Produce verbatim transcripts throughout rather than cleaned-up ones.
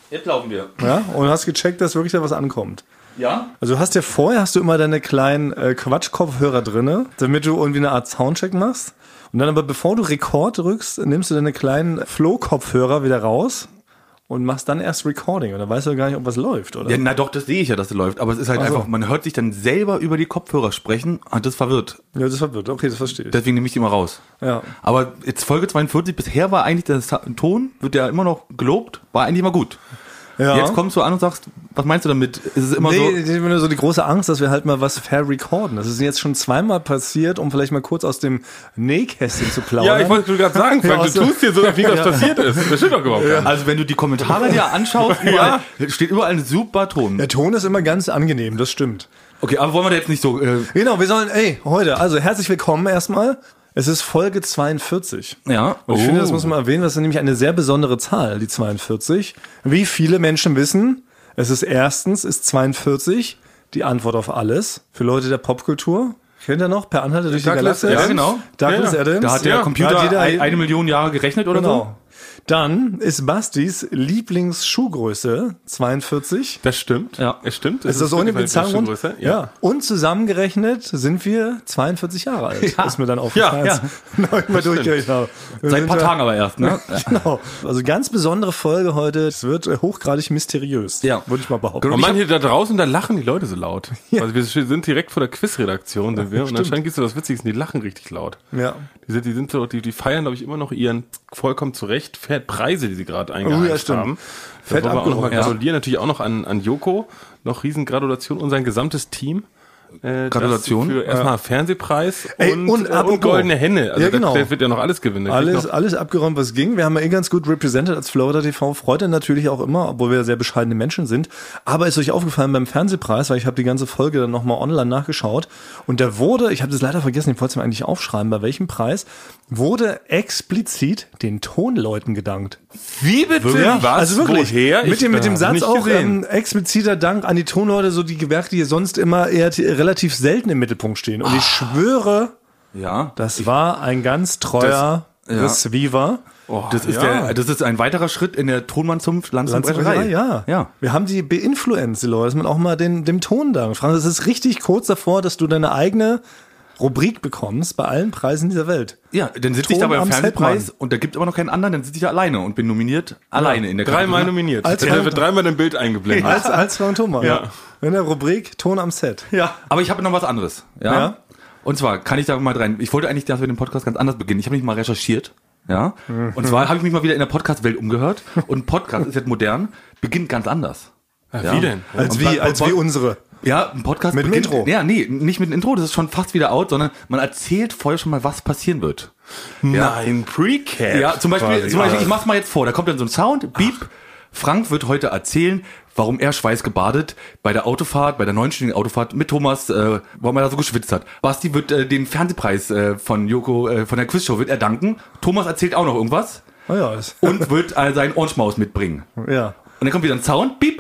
Jetzt laufen wir. Ja, und hast gecheckt, dass wirklich da was ankommt. Ja? Also du hast ja vorher hast du immer deine kleinen äh, Quatschkopfhörer drinne, damit du irgendwie eine Art Soundcheck machst. Und dann aber bevor du Rekord drückst, nimmst du deine kleinen Flow-Kopfhörer wieder raus und machst dann erst Recording. Und dann weißt du gar nicht, ob was läuft, oder? Ja, na doch, das sehe ich ja, dass es läuft. Aber es ist halt Ach so. einfach, man hört sich dann selber über die Kopfhörer sprechen und das verwirrt. Ja, das verwirrt. Okay, das verstehe ich. Deswegen nehme ich die immer raus. Ja. Aber jetzt Folge zweiundvierzig, bisher war eigentlich der Sa- Ton, wird ja immer noch gelobt, war eigentlich immer gut. Ja. Jetzt kommst du an und sagst, was meinst du damit? Ist es immer nee, so? ich habe nur so die große Angst, dass wir halt mal was fair recorden. Das ist jetzt schon zweimal passiert, um vielleicht mal kurz aus dem Nähkästchen zu plaudern. Ja, ich wollte gerade sagen, Frank, Ja, du tust hier so, als wie was passiert ist. Das stimmt doch überhaupt gar nicht. Also wenn du die Kommentare dir anschaust, überall, steht überall ein super Ton. Der Ton ist immer ganz angenehm, das stimmt. Okay, aber wollen wir da jetzt nicht so... Äh, Genau, wir sollen, ey, heute, also herzlich willkommen erstmal. Es ist Folge zweiundvierzig. ja. Und ich finde, das muss man erwähnen, das ist nämlich eine sehr besondere Zahl, die zweiundvierzig. Wie viele Menschen wissen, es ist erstens, ist zweiundvierzig die Antwort auf alles. Für Leute der Popkultur. Kennt ihr noch? Per Anhalter durch die Douglas Galaxie. Ja, genau. Douglas Ja, ja. Adams. Da hat der Ja, Computer da hat jeder- ein, eine Million Jahre gerechnet oder Genau. Dann ist Bastis Lieblingsschuhgröße zweiundvierzig. Das stimmt. Ja. Es stimmt. Ist das ohne wirklich meine Bezahlung? Schuhgröße. Ja. Und zusammengerechnet sind wir zweiundvierzig Jahre alt. Ja. Ist mir dann aufgefallen. Ja, ja. Hab ich mal durchgerechnet. habe. Wir Seit ein sind paar ja- Tagen aber erst, ne? Genau. Also ganz besondere Folge heute. Es wird äh, hochgradig mysteriös. Ja. Würde ich mal behaupten. Und man hier da draußen, da lachen die Leute so laut. Also wir sind direkt vor der Quizredaktion, sind wir. Und Stimmt. anscheinend gibt's so das Witzigste, die lachen richtig laut. Ja. Die sind, die sind so, die, die feiern, glaube ich, immer noch ihren vollkommen zu Recht Preise, die sie gerade Oh, eingeheimst ja, stimmt. haben. Fett Da wollen wir auch nochmal abgeräumt, ja. gratulieren, natürlich auch noch an, an Joko. Noch Riesengratulation und sein gesamtes Team. Äh, Gratulation. das Für erstmal Fernsehpreis Ey, und, und äh, apropos- und goldene Henne. Also Ja, genau. der wird ja noch alles gewinnen. Der kriegt Alles, noch, alles abgeräumt, was ging. Wir haben ja eh ganz gut represented als Florida T V. Freut er natürlich auch immer, obwohl wir sehr bescheidene Menschen sind. Aber ist euch aufgefallen beim Fernsehpreis, weil ich habe die ganze Folge dann nochmal online nachgeschaut. Und der wurde, ich habe das leider vergessen, ich wollte es mir eigentlich aufschreiben, bei welchem Preis, wurde explizit den Tonleuten gedankt. wie bitte? Ja, Was? also wirklich. Woher? Mit dem, mit dem hab's Satz nicht auch gesehen. ähm, expliziter Dank an die Tonleute, so die Gewerke, die sonst immer eher t- relativ selten im Mittelpunkt stehen. Und ich schwöre, Ja. das war ein ganz treuer Das- ja. Receiver. Oh, Das ist, ja. der, das ist ein weiterer Schritt in der Tonmann-Zunft Lanzenbretterei. ja. ja. Wir haben die beinfluenzt, die Leute, dass man auch mal den, dem Ton dankt. Frank, es ist richtig kurz davor, dass du deine eigene Rubrik bekommst bei allen Preisen dieser Welt. Ja, dann sitze ich Ton da beim am Fernsehpreis Set, und da gibt es aber noch keinen anderen, dann sitze ich da alleine und bin nominiert alleine in der Dreimal Kategorie. nominiert. Als Der Frank- wird dreimal im Bild eingeblendet. Als, als Frank Thomas. Ja. In der Rubrik Ton am Set. Ja, aber ich habe noch was anderes. Ja? Ja. Und zwar kann ich da mal rein. Ich wollte eigentlich, dass wir den Podcast ganz anders beginnen. Ich habe mich mal recherchiert. Ja. Und zwar habe ich mich mal wieder in der Podcast-Welt umgehört. Und Podcast ist jetzt modern, beginnt ganz anders. Ja, wie denn? Als Und wie, bei- als bei- wie unsere. Ja, ein Podcast Mit dem beginnt, Intro. Ja, nee, nicht mit dem Intro, das ist schon fast wieder out, sondern man erzählt vorher schon mal, was passieren wird. Nein, Pre-Cap. Ja, zum Beispiel, quasi. zum Beispiel, ich mach's mal jetzt vor, da kommt dann so ein Sound, Beep. Frank wird heute erzählen, warum er schweißgebadet bei der Autofahrt, bei der neunstündigen Autofahrt mit Thomas, äh, warum er da so geschwitzt hat. Basti wird äh, den Fernsehpreis äh, von Joko, äh, von der Quizshow wird er danken. Thomas erzählt auch noch irgendwas Oh ja, das, und wird äh, seinen Orange-Maus mitbringen. ja. Und dann kommt wieder ein Sound, Beep.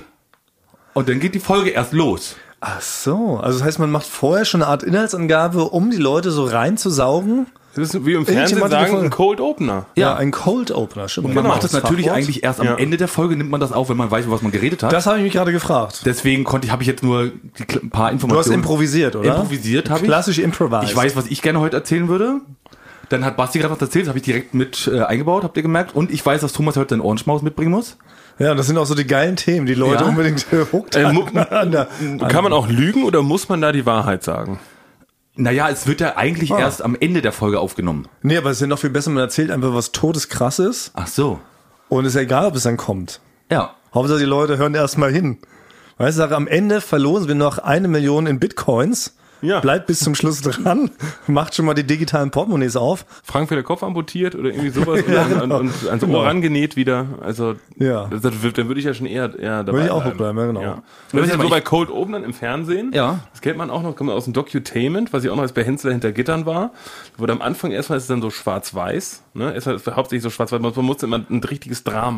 Und dann geht die Folge erst los. Ach so, also das heißt, man macht vorher schon eine Art Inhaltsangabe, um die Leute so reinzusaugen. Das ist wie im Fernsehen Irgendjemand hat sagen, gefunden. ein Cold Opener. Ja, ein Cold Opener, stimmt. Und man Genau, macht das das natürlich Fachwort. eigentlich erst am Ja. Ende der Folge, nimmt man das auf, wenn man weiß, über was man geredet hat. Das habe ich mich gerade gefragt. Deswegen konnte ich, habe ich jetzt nur die, kl- ein paar Du hast Informationen. improvisiert, oder? Improvisiert habe ich. Klassisch improvised. Ich weiß, was ich gerne heute erzählen würde. Dann hat Basti gerade was erzählt, das habe ich direkt mit äh, eingebaut, habt ihr gemerkt. Und ich weiß, dass Thomas heute seinen Orange-Maus mitbringen muss. Ja, das sind auch so die geilen Themen, die Leute Ja. unbedingt hooked Äh, an, mu- an der, Kann man auch lügen oder muss man da die Wahrheit sagen? Naja, es wird ja eigentlich Ah. erst am Ende der Folge aufgenommen. Nee, aber es ist ja noch viel besser, man erzählt einfach was todeskrass ist Ach so. und ist ja egal, ob es dann kommt. Ja. Hauptsache die Leute hören erst mal hin. Weißt du, sag, am Ende verlosen wir noch eine Million in Bitcoins. Ja. Bleibt bis zum Schluss dran, macht schon mal die digitalen Portemonnaies auf. Frank wird der Kopf amputiert oder irgendwie sowas Ja, und, genau. und, und ans Genau. Ohr rangenäht wieder. Also Ja. das, das, dann würde ich ja schon eher, eher dabei Würde ich auch bleiben. bleiben, ja, genau. Ja. Ja, Und das ist ja aber so ich- bei Cold Openern im Fernsehen. Ja. Das kennt man auch noch, kommt aus dem Docutainment, was ich auch noch als bei Hensler hinter Gittern war. Wurde am Anfang erstmal ist es dann so schwarz-weiß, ne? Ist halt hauptsächlich so schwarz-weiß, man musste immer ein richtiges Drama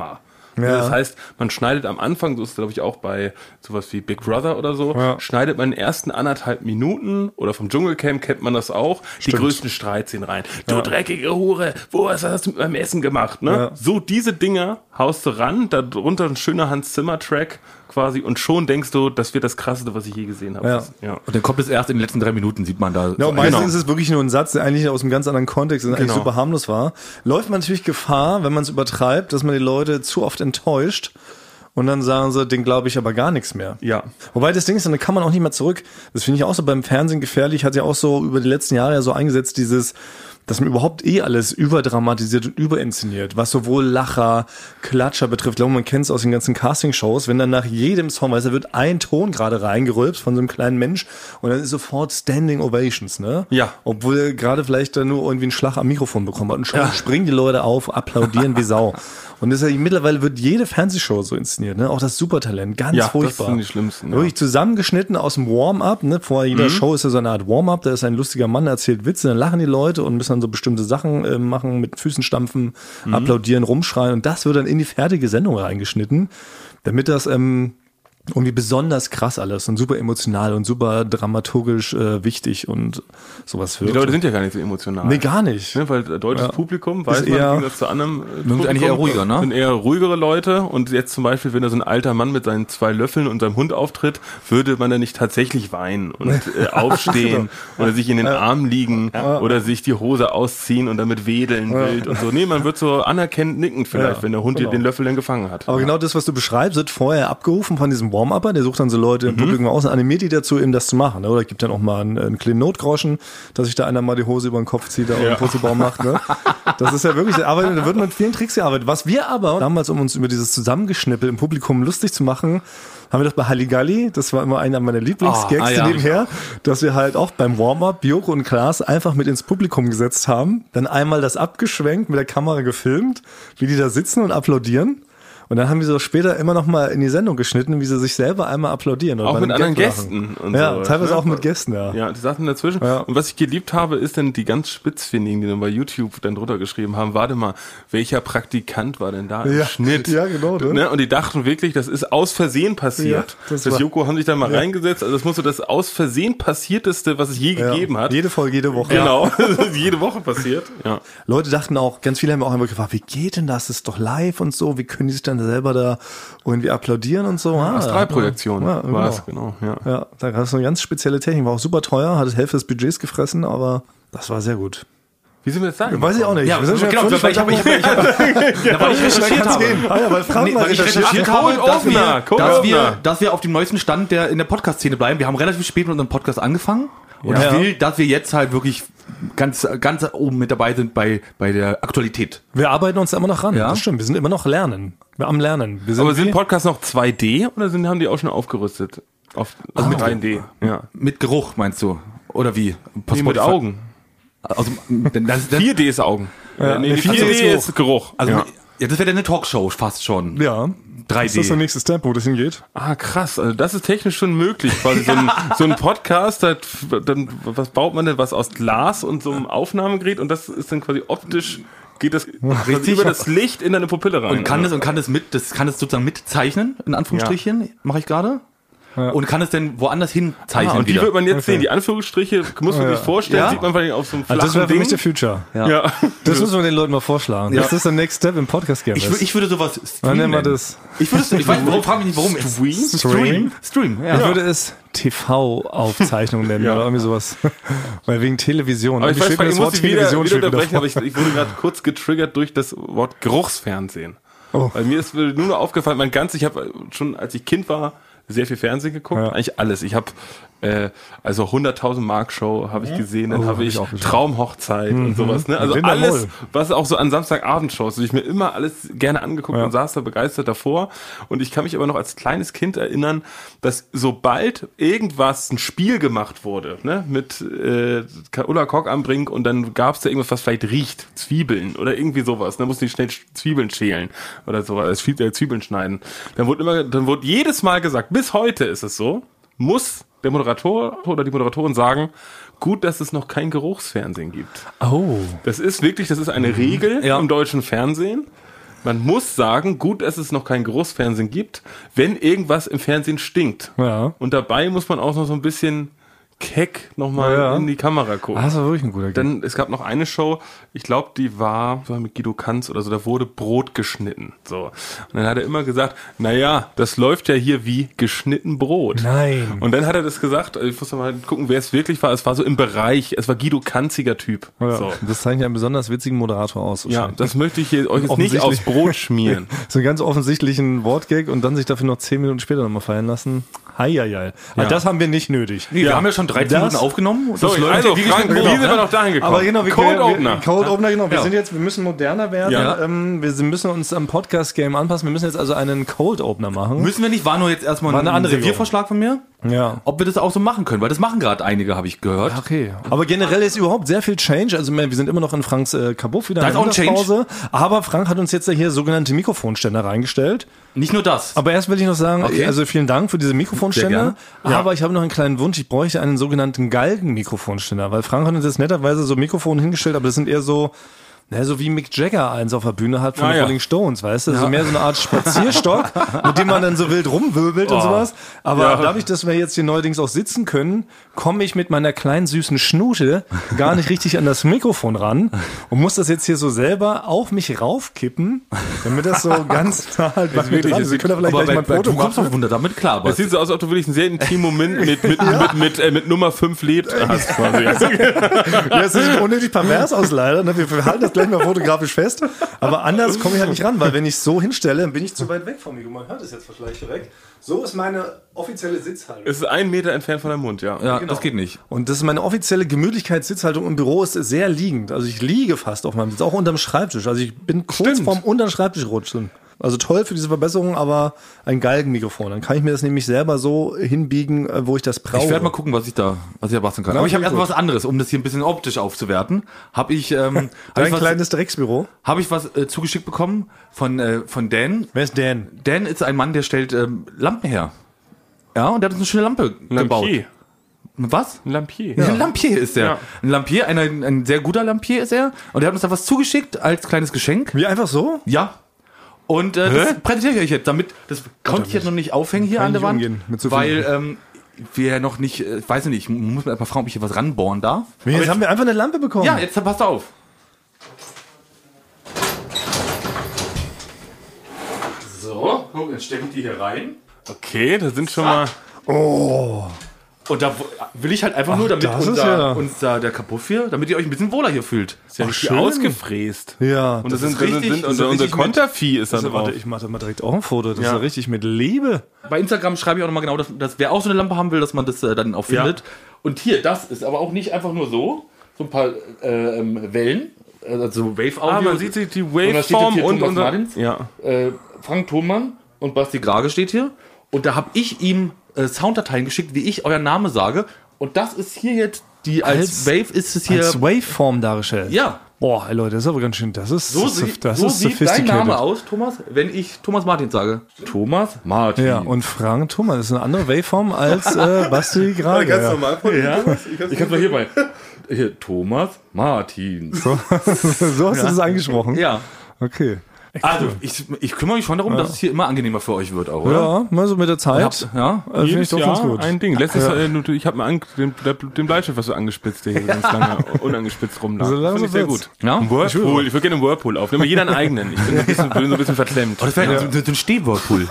Ja. Das heißt, man schneidet am Anfang, so ist es glaube ich auch bei sowas wie Big Brother oder so, Ja. schneidet man in den ersten anderthalb Minuten oder vom Dschungelcamp kennt man das auch, die Stimmt. größten Streitszenen rein. Du Ja. dreckige Hure, wo hast, hast du mit meinem Essen gemacht? Ne? Ja. So diese Dinger haust du ran, darunter ein schöner Hans Zimmer Track quasi und schon denkst du, das wird das Krasseste, was ich je gesehen habe. Ja. Das, ja. Und dann kommt es erst in den letzten drei Minuten, sieht man da. Ja, so und meistens Genau. ist es wirklich nur ein Satz, der eigentlich aus einem ganz anderen Kontext und eigentlich Genau. super harmlos war. Läuft man natürlich Gefahr, wenn man es übertreibt, dass man die Leute zu oft enttäuscht und dann sagen sie, den glaube ich aber gar nichts mehr. Ja. Wobei das Ding ist, dann kann man auch nicht mehr zurück. Das finde ich auch so beim Fernsehen gefährlich, hat ja auch so über die letzten Jahre ja so eingesetzt, dieses, dass man überhaupt eh alles überdramatisiert und überinszeniert, was sowohl Lacher, Klatscher betrifft. Ich glaube, man kennt es aus den ganzen Castingshows, wenn dann nach jedem Song, weißt du, da wird ein Ton gerade reingerülpst von so einem kleinen Mensch und dann ist sofort Standing Ovations, ne? Ja. Obwohl er gerade vielleicht dann nur irgendwie einen Schlag am Mikrofon bekommen hat und schon springen die Leute auf, applaudieren wie Sau. Und das ist ja, mittlerweile wird jede Fernsehshow so inszeniert, ne? Auch das Supertalent, ganz Ja, furchtbar. das sind die schlimmsten. Ja. Wirklich zusammengeschnitten aus dem Warm-up, ne? Vor jeder Mhm. Show ist ja so eine Art Warm-up, da ist ein lustiger Mann, der erzählt Witze, dann lachen die Leute und müssen dann so bestimmte Sachen äh, machen, mit Füßen stampfen, Mhm. applaudieren, rumschreien und das wird dann in die fertige Sendung reingeschnitten, damit das ähm, irgendwie besonders krass alles und super emotional und super dramaturgisch äh, wichtig und sowas wird. Die Leute sind ja gar nicht so emotional. Nee, gar nicht. Ne, weil deutsches Ja. Publikum, weiß Ist man, eher- im Gegensatz zu anderen äh, sind eigentlich eher ruhiger, ne? Sind eher ruhigere Leute und jetzt zum Beispiel, wenn da so ein alter Mann mit seinen zwei Löffeln und seinem Hund auftritt, würde man dann nicht tatsächlich weinen und äh, aufstehen oder sich in den Arm liegen oder sich die Hose ausziehen und damit wedeln wild und so. Nee, man wird so anerkennend nickend vielleicht, Ja, wenn der Hund genau. den Löffel dann gefangen hat. Aber genau das, was du beschreibst, wird vorher abgerufen von diesem Warm-Upper. Der sucht dann so Leute im Mhm. Publikum aus und animiert die dazu, eben das zu machen. Ne? Oder gibt dann auch mal einen, einen kleinen Notgroschen, dass sich da einer mal die Hose über den Kopf zieht und Ja. einen Putzelbaum macht. Ne? Das ist ja wirklich, da arbeitet- da wird mit vielen Tricks gearbeitet. Was wir aber damals, um uns über dieses Zusammengeschnippel im Publikum lustig zu machen, haben wir das bei Halligalli, das war immer einer meiner Lieblingsgags Ah, ah, ja. nebenher, dass wir halt auch beim Warm-Up Joko und Klaas einfach mit ins Publikum gesetzt haben, dann einmal das abgeschwenkt, mit der Kamera gefilmt, wie die da sitzen und applaudieren. Und dann haben wir so später immer noch mal in die Sendung geschnitten, wie sie sich selber einmal applaudieren. oder Auch bei mit einem anderen Gag Gästen lachen. und Ja, so, teilweise ne? auch mit Gästen, ja. Ja, die Sachen dazwischen. Ja. Und was ich geliebt habe, ist dann die ganz spitzfindigen, die dann bei YouTube dann drunter geschrieben haben, warte mal, welcher Praktikant war denn da im Ja, Schnitt? ja, genau, ne? Ne? Und die dachten wirklich, das ist aus Versehen passiert. Ja, das das das war- Joko haben sich da mal Ja. reingesetzt. Also das muss so das aus Versehen passierteste, was es je Ja. gegeben hat. Jede Folge, jede Woche. Genau, das ist jede Woche passiert. Ja. Leute dachten auch, ganz viele haben auch einfach gefragt, wie geht denn das? Das ist doch live und so. Wie können die sich dann selber da irgendwie applaudieren und so? Ah, Astralprojektion ja, ja, war es, genau. genau. Ja. Ja, da gab es eine ganz spezielle Technik. War auch super teuer, hat das Hälfte des Budgets gefressen, aber das war sehr gut. Wie sind wir jetzt sagen? Weiß ich auch nicht. Ja, Wir sind schon genau, völlig weil ich habe, ich habe, ich habe, ja, weil ich recherchiert kann's habe. gehen. Ah ja, weil Frank Nee, mal weil ich recherchiert recherchiert hat. habe, Code dass wir, Opener, Code dass, Opener. wir, dass wir auf dem neuesten Stand der in der Podcast-Szene bleiben. Wir haben relativ spät mit unserem Podcast angefangen. Und Ja. ich will, dass wir jetzt halt wirklich ganz, ganz oben mit dabei sind bei, bei der Aktualität. Wir arbeiten uns da immer noch ran. Ja. Das stimmt. Wir sind immer noch lernen. Wir am Lernen. Wir sind Aber sind wie- Podcasts noch zwei D oder sind, haben die auch schon aufgerüstet? Auf, also mit drei D. Ja. Mit Geruch, meinst du? Oder wie? Nee, mit Augen. Also, das, das, vier D ist Augen. Ja, nee, nee, vier D vier D ist Geruch. also, ja. ja, das wäre dann eine Talkshow fast schon. ja. drei D. Ist das der nächste Step, wo das hingeht? Ah, krass. Also das ist technisch schon möglich. Quasi so, ein, so ein Podcast, da, dann, was baut man denn? Was aus Glas und so einem Aufnahmegerät und das ist dann quasi optisch, geht das quasi Richtig. über das Licht in deine Pupille rein. Und kann Also, es und kann es mit, das kann es sozusagen mitzeichnen, in Anführungsstrichen, mache ich gerade. Und kann es denn woanders hin zeichnen ah, und die wieder. wird man jetzt Okay. sehen. Die Anführungsstriche, muss man Ja. sich vorstellen, Ja? sieht man vielleicht auf so einem Also das flachen wäre für mich Ding. der Future. Ja. Ja. Das müssen wir den Leuten mal vorschlagen. Ja. Das ist der Next Step im Podcast-Game. Ich, wür- ich würde sowas Dann streamen. nennen wir das. Ich würde es, ich weiß, warum frage mich nicht, warum. Stream? Stream? Stream, ja. Ich würde es T V-Aufzeichnung nennen Ja. oder irgendwie sowas. Weil wegen Television. Aber ich Wie weiß, steht mir ich das muss Wort dich wieder, Television wieder steht mir unterbrechen, davor. aber ich, ich wurde gerade kurz getriggert durch das Wort Geruchsfernsehen. Oh. Weil mir ist nur noch aufgefallen, mein ganz, ich habe schon, als ich Kind war, sehr viel Fernsehen geguckt, Ja. eigentlich alles. Ich habe äh, also hunderttausend Mark Show habe ich gesehen, dann Oh, habe hab ich ich auch geschaut. Traumhochzeit und sowas. Ne? Also Rinder alles, Moll. was auch so an Samstagabendshows, also ich mir immer alles gerne angeguckt Ja. und saß da begeistert davor. Und ich kann mich aber noch als kleines Kind erinnern, dass sobald irgendwas ein Spiel gemacht wurde, ne, mit äh, Ulla Kock am Brink und dann gab's da irgendwas, was vielleicht riecht, Zwiebeln oder irgendwie sowas, dann mussten die schnell Zwiebeln schälen oder so, also Zwiebeln schneiden. Dann wurde immer, dann wurde jedes Mal gesagt, bis heute ist es so, muss der Moderator oder die Moderatorin sagen, gut, dass es noch kein Geruchsfernsehen gibt. Oh. Das ist wirklich, das ist eine Regel Ja. im deutschen Fernsehen. Man muss sagen, gut, dass es noch kein Großfernsehen gibt, wenn irgendwas im Fernsehen stinkt. Ja. Und dabei muss man auch noch so ein bisschen keck nochmal Ja. in die Kamera gucken. Ah, das war wirklich ein guter Gag. Dann, es gab noch eine Show, ich glaube, die war, war mit Guido Kanz oder so, da wurde Brot geschnitten. So. Und dann hat er immer gesagt, naja, das läuft ja hier wie geschnitten Brot. Nein. Und dann hat er das gesagt, ich muss mal gucken, wer es wirklich war. Es war so im Bereich, es war Guido Kanziger Typ. Ja, So. das zeichnet einen besonders witzigen Moderator aus. Ja, wahrscheinlich. das möchte ich hier euch jetzt nicht aufs Offensichtlich. Brot schmieren. So einen ganz offensichtlichen Wortgag und dann sich dafür noch zehn Minuten später nochmal feiern lassen. Heieiei. Ja. Das haben wir nicht nötig. Nee, wir haben ja schon dreizehn Das- Minuten aufgenommen. Und So, das läuft also, wie Frank, geschnitten wie Brot, sind wir ne? noch dahin gekommen? Aber genau, wir Cold wir, Opener. Cold Opener, genau. Wir Ja. sind jetzt, wir müssen moderner werden. Ja. Ähm, wir sind- müssen uns am Podcast-Game anpassen. Wir müssen jetzt also einen Cold Opener machen. Müssen wir nicht, war nur jetzt erstmal War eine ein Anregung. Serviervorschlag von mir, Ja. ob wir das auch so machen können, weil das machen gerade einige, habe ich gehört. Okay. Aber generell ist überhaupt sehr viel Change. Also wir sind immer noch in Franks äh, Kabuff wieder Da in ist auch ein Change. Mittagspause. Aber Frank hat uns jetzt ja hier sogenannte Mikrofonständer reingestellt. Nicht nur das. Aber erst will ich noch sagen, Okay. also vielen Dank für diese Mikrofonständer. Sehr Aber ich habe noch einen kleinen Wunsch. Ich bräuchte einen sogenannten Galgen-Mikrofonständer, weil Frank hat uns jetzt netterweise so Mikrofone hingestellt, aber das sind eher so, naja, so wie Mick Jagger eins auf der Bühne hat von Ah, den ja. Rolling Stones, weißt du? So mehr so eine Art Spazierstock, mit dem man dann so wild rumwirbelt und sowas. Aber Ja. dadurch, dass wir jetzt hier neuerdings auch sitzen können, komme ich mit meiner kleinen süßen Schnute gar nicht richtig an das Mikrofon ran und muss das jetzt hier so selber auf mich raufkippen, damit das so ganz nah halt bei mir wirklich- dran ist. Wir können da vielleicht Aber gleich bei, mal bei, ein Foto du kommst machen. doch wunder damit klar. Aber Es sieht so aus, als ob du wirklich einen sehr intimen Moment mit, mit, mit, mit, äh, mit Nummer fünf lebt hast. Quasi. Ja, es ist unnötig pervers aus leider. ne? Wir halten das gleich mal fotografisch fest. Aber anders komme ich halt nicht ran, weil wenn ich es so hinstelle, dann bin ich zu weit weg von mir. Man hört es jetzt vielleicht direkt. So ist meine offizielle Sitzhaltung. Es ist ein Meter entfernt von deinem Mund, ja. ja, genau. das geht nicht. Und das ist meine offizielle Gemütlichkeitssitzhaltung im Büro, ist sehr liegend. Also ich liege fast auf meinem Sitz, auch unterm Schreibtisch. Also ich bin kurz Stimmt. vorm unterm Schreibtisch rutschen. Also toll für diese Verbesserung, aber ein Galgenmikrofon. Dann kann ich mir das nämlich selber so hinbiegen, äh, wo ich das brauche. Ich werde mal gucken, was ich da, was ich da basteln kann. Ja, Aber ich habe gut. erstmal was anderes, um das hier ein bisschen optisch aufzuwerten. Habe ich, ähm, hab Dein ich was, kleines Drecksbüro. hab ich was äh, zugeschickt bekommen von äh, von Dan. Wer ist Dan? Dan ist ein Mann, der stellt ähm, Lampen her. Ja, und der hat uns eine schöne Lampe gebaut. Lampier. Was? Ein Lampier. Ein Lampier ist er. Ja. Ein Lampier, ein, ein sehr guter Lampier ist er. Und er hat uns da was zugeschickt als kleines Geschenk. Wie einfach so? Ja. Und äh, das präsentiere ich euch jetzt, damit, das konnte ich jetzt noch nicht aufhängen hier Kann an der nicht Wand, umgehen mit so viel- weil ähm, wir noch nicht, äh, ich weiß nicht, ich muss mir einfach fragen, ob ich hier was ranbohren darf. Jetzt, Aber haben wir einfach eine Lampe bekommen. ja, jetzt passt auf. So, guck, jetzt stecke ich die hier rein. Okay, da sind schon mal... Und da will ich halt einfach nur, damit das ist unser, ja- unser der Kapuff hier, damit ihr euch ein bisschen wohler hier fühlt. Ist ja Ach, richtig schön. ausgefräst. Ja, Und das, ist sind, richtig- sind, sind das ist unser, unser richtig mit- Kontervieh ist da Also, drauf. warte, ich mache mal direkt auch ein Foto. Das Ja. ist ja richtig mit Liebe. Bei Instagram schreibe ich auch nochmal genau, dass, dass wer auch so eine Lampe haben will, dass man das äh, dann auch findet. Und hier, das ist aber auch nicht einfach nur so, so ein paar äh, ähm, Wellen, also Wave-Audio. Ah, man sieht sich die Und da steht jetzt Waveform hier und Thomas unser... Martins. Ja. äh, Frank Thonmann und Basti Grage steht hier. Und da habe ich ihm äh, Sounddateien geschickt, wie ich euren Namen sage. Und das ist hier jetzt, die als, Als- Wave ist es hier. Als Waveform dargestellt. Ja, Boah, ey Leute, das ist aber ganz schön. Das ist, so, das, sieht, das so ist sieht dein sophisticated. Name aus, Thomas, wenn ich Thomas Martin sage. Thomas Martin. Ja, und Frank Thomas, das ist eine andere Waveform als äh, Basti Grage. Ja. Ja. Ich kann mal hier bei. Hier, Thomas Martin. So, so hast du das angesprochen? Ja. Okay. Also, ich, ich kümmere mich schon darum, dass es hier immer angenehmer für euch wird, auch, oder? Ja, mal so mit der Zeit. Habt- ja. Also finde ich Jedes doch Jahr ganz gut. ein Ding. Letztes Jahr, äh, ich habe mal an, den, den Bleistift, was so angespitzt, der hier ganz lange unangespitzt rumlag. So lange Fand ich sehr wird's. gut. Ja? Ein Whirlpool. Ich würde gerne einen Whirlpool aufnehmen. Jeder einen eigenen. Ich bin so ein bisschen, bin so ein bisschen verklemmt. Oh, das wäre so, so ein Stehwhirlpool.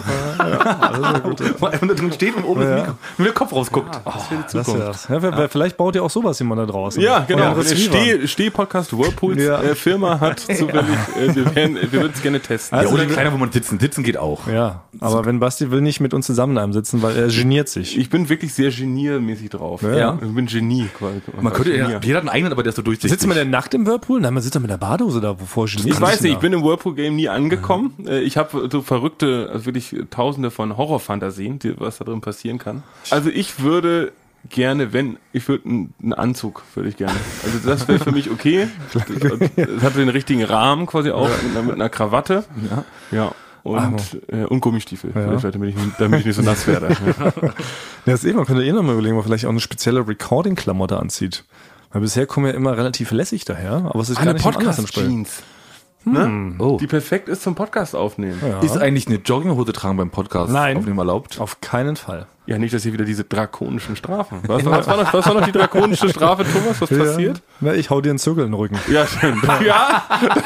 Wo einfach da drin steht und oben das Mikro, nur der Kopf rausguckt. Das ist ja das. Ja, wer- vielleicht baut ja auch sowas jemand da draußen. Ja, genau. Oder Der Steh- Steh-Podcast Whirlpools Ja. äh, Firma hat zufällig, äh, wir, werden, wir würden es gerne testen. Ja, Also, oder ein kleiner, wo man sitzen. Sitzen geht auch. Ja, aber wenn Basti will nicht mit uns zusammen in einem sitzen, weil er geniert sich. Ich bin wirklich sehr geniermäßig drauf. Ja. Ich bin Genie quasi. Man könnte, Genier. ja, jeder hat einen eigenen, aber der ist so durchsichtig. Sitzt man denn nackt im Whirlpool? Nein, man sitzt doch mit der Badehose da, wovor geniert Ich weiß nicht, ich bin im Whirlpool-Game nie angekommen. Äh, Ich habe so verrückte, also wirklich tausende von Horrorfantasien, die, was da drin passieren kann. Also ich würde gerne, wenn, ich würde einen, einen Anzug, würde ich gerne. Also das wäre für mich okay. Es hat den richtigen Rahmen quasi auch, mit einer, mit einer Krawatte. Ja. Ja. Und, äh, und Gummistiefel, vielleicht, damit, ich, damit ich nicht so nass werde. Ja, das ist eh, man könnte eh noch mal überlegen, ob man vielleicht auch eine spezielle Recording-Klamotte anzieht. Weil bisher kommen wir immer relativ lässig daher, aber es ist gar Eine nicht im Anlass entsprechend. Podcast-Jeans. Ne? Oh. Die perfekt ist zum Podcast aufnehmen. Ja. Ist eigentlich eine Jogginghose tragen beim Podcast Nein. aufnehmen erlaubt? Auf keinen Fall. Ja, nicht, dass hier wieder diese drakonischen Strafen. Was, was, war, noch, was war noch die drakonische Strafe, Thomas? Was passiert? Na, ich hau dir einen Zirkel in den Rücken. Ja, stimmt. Ja,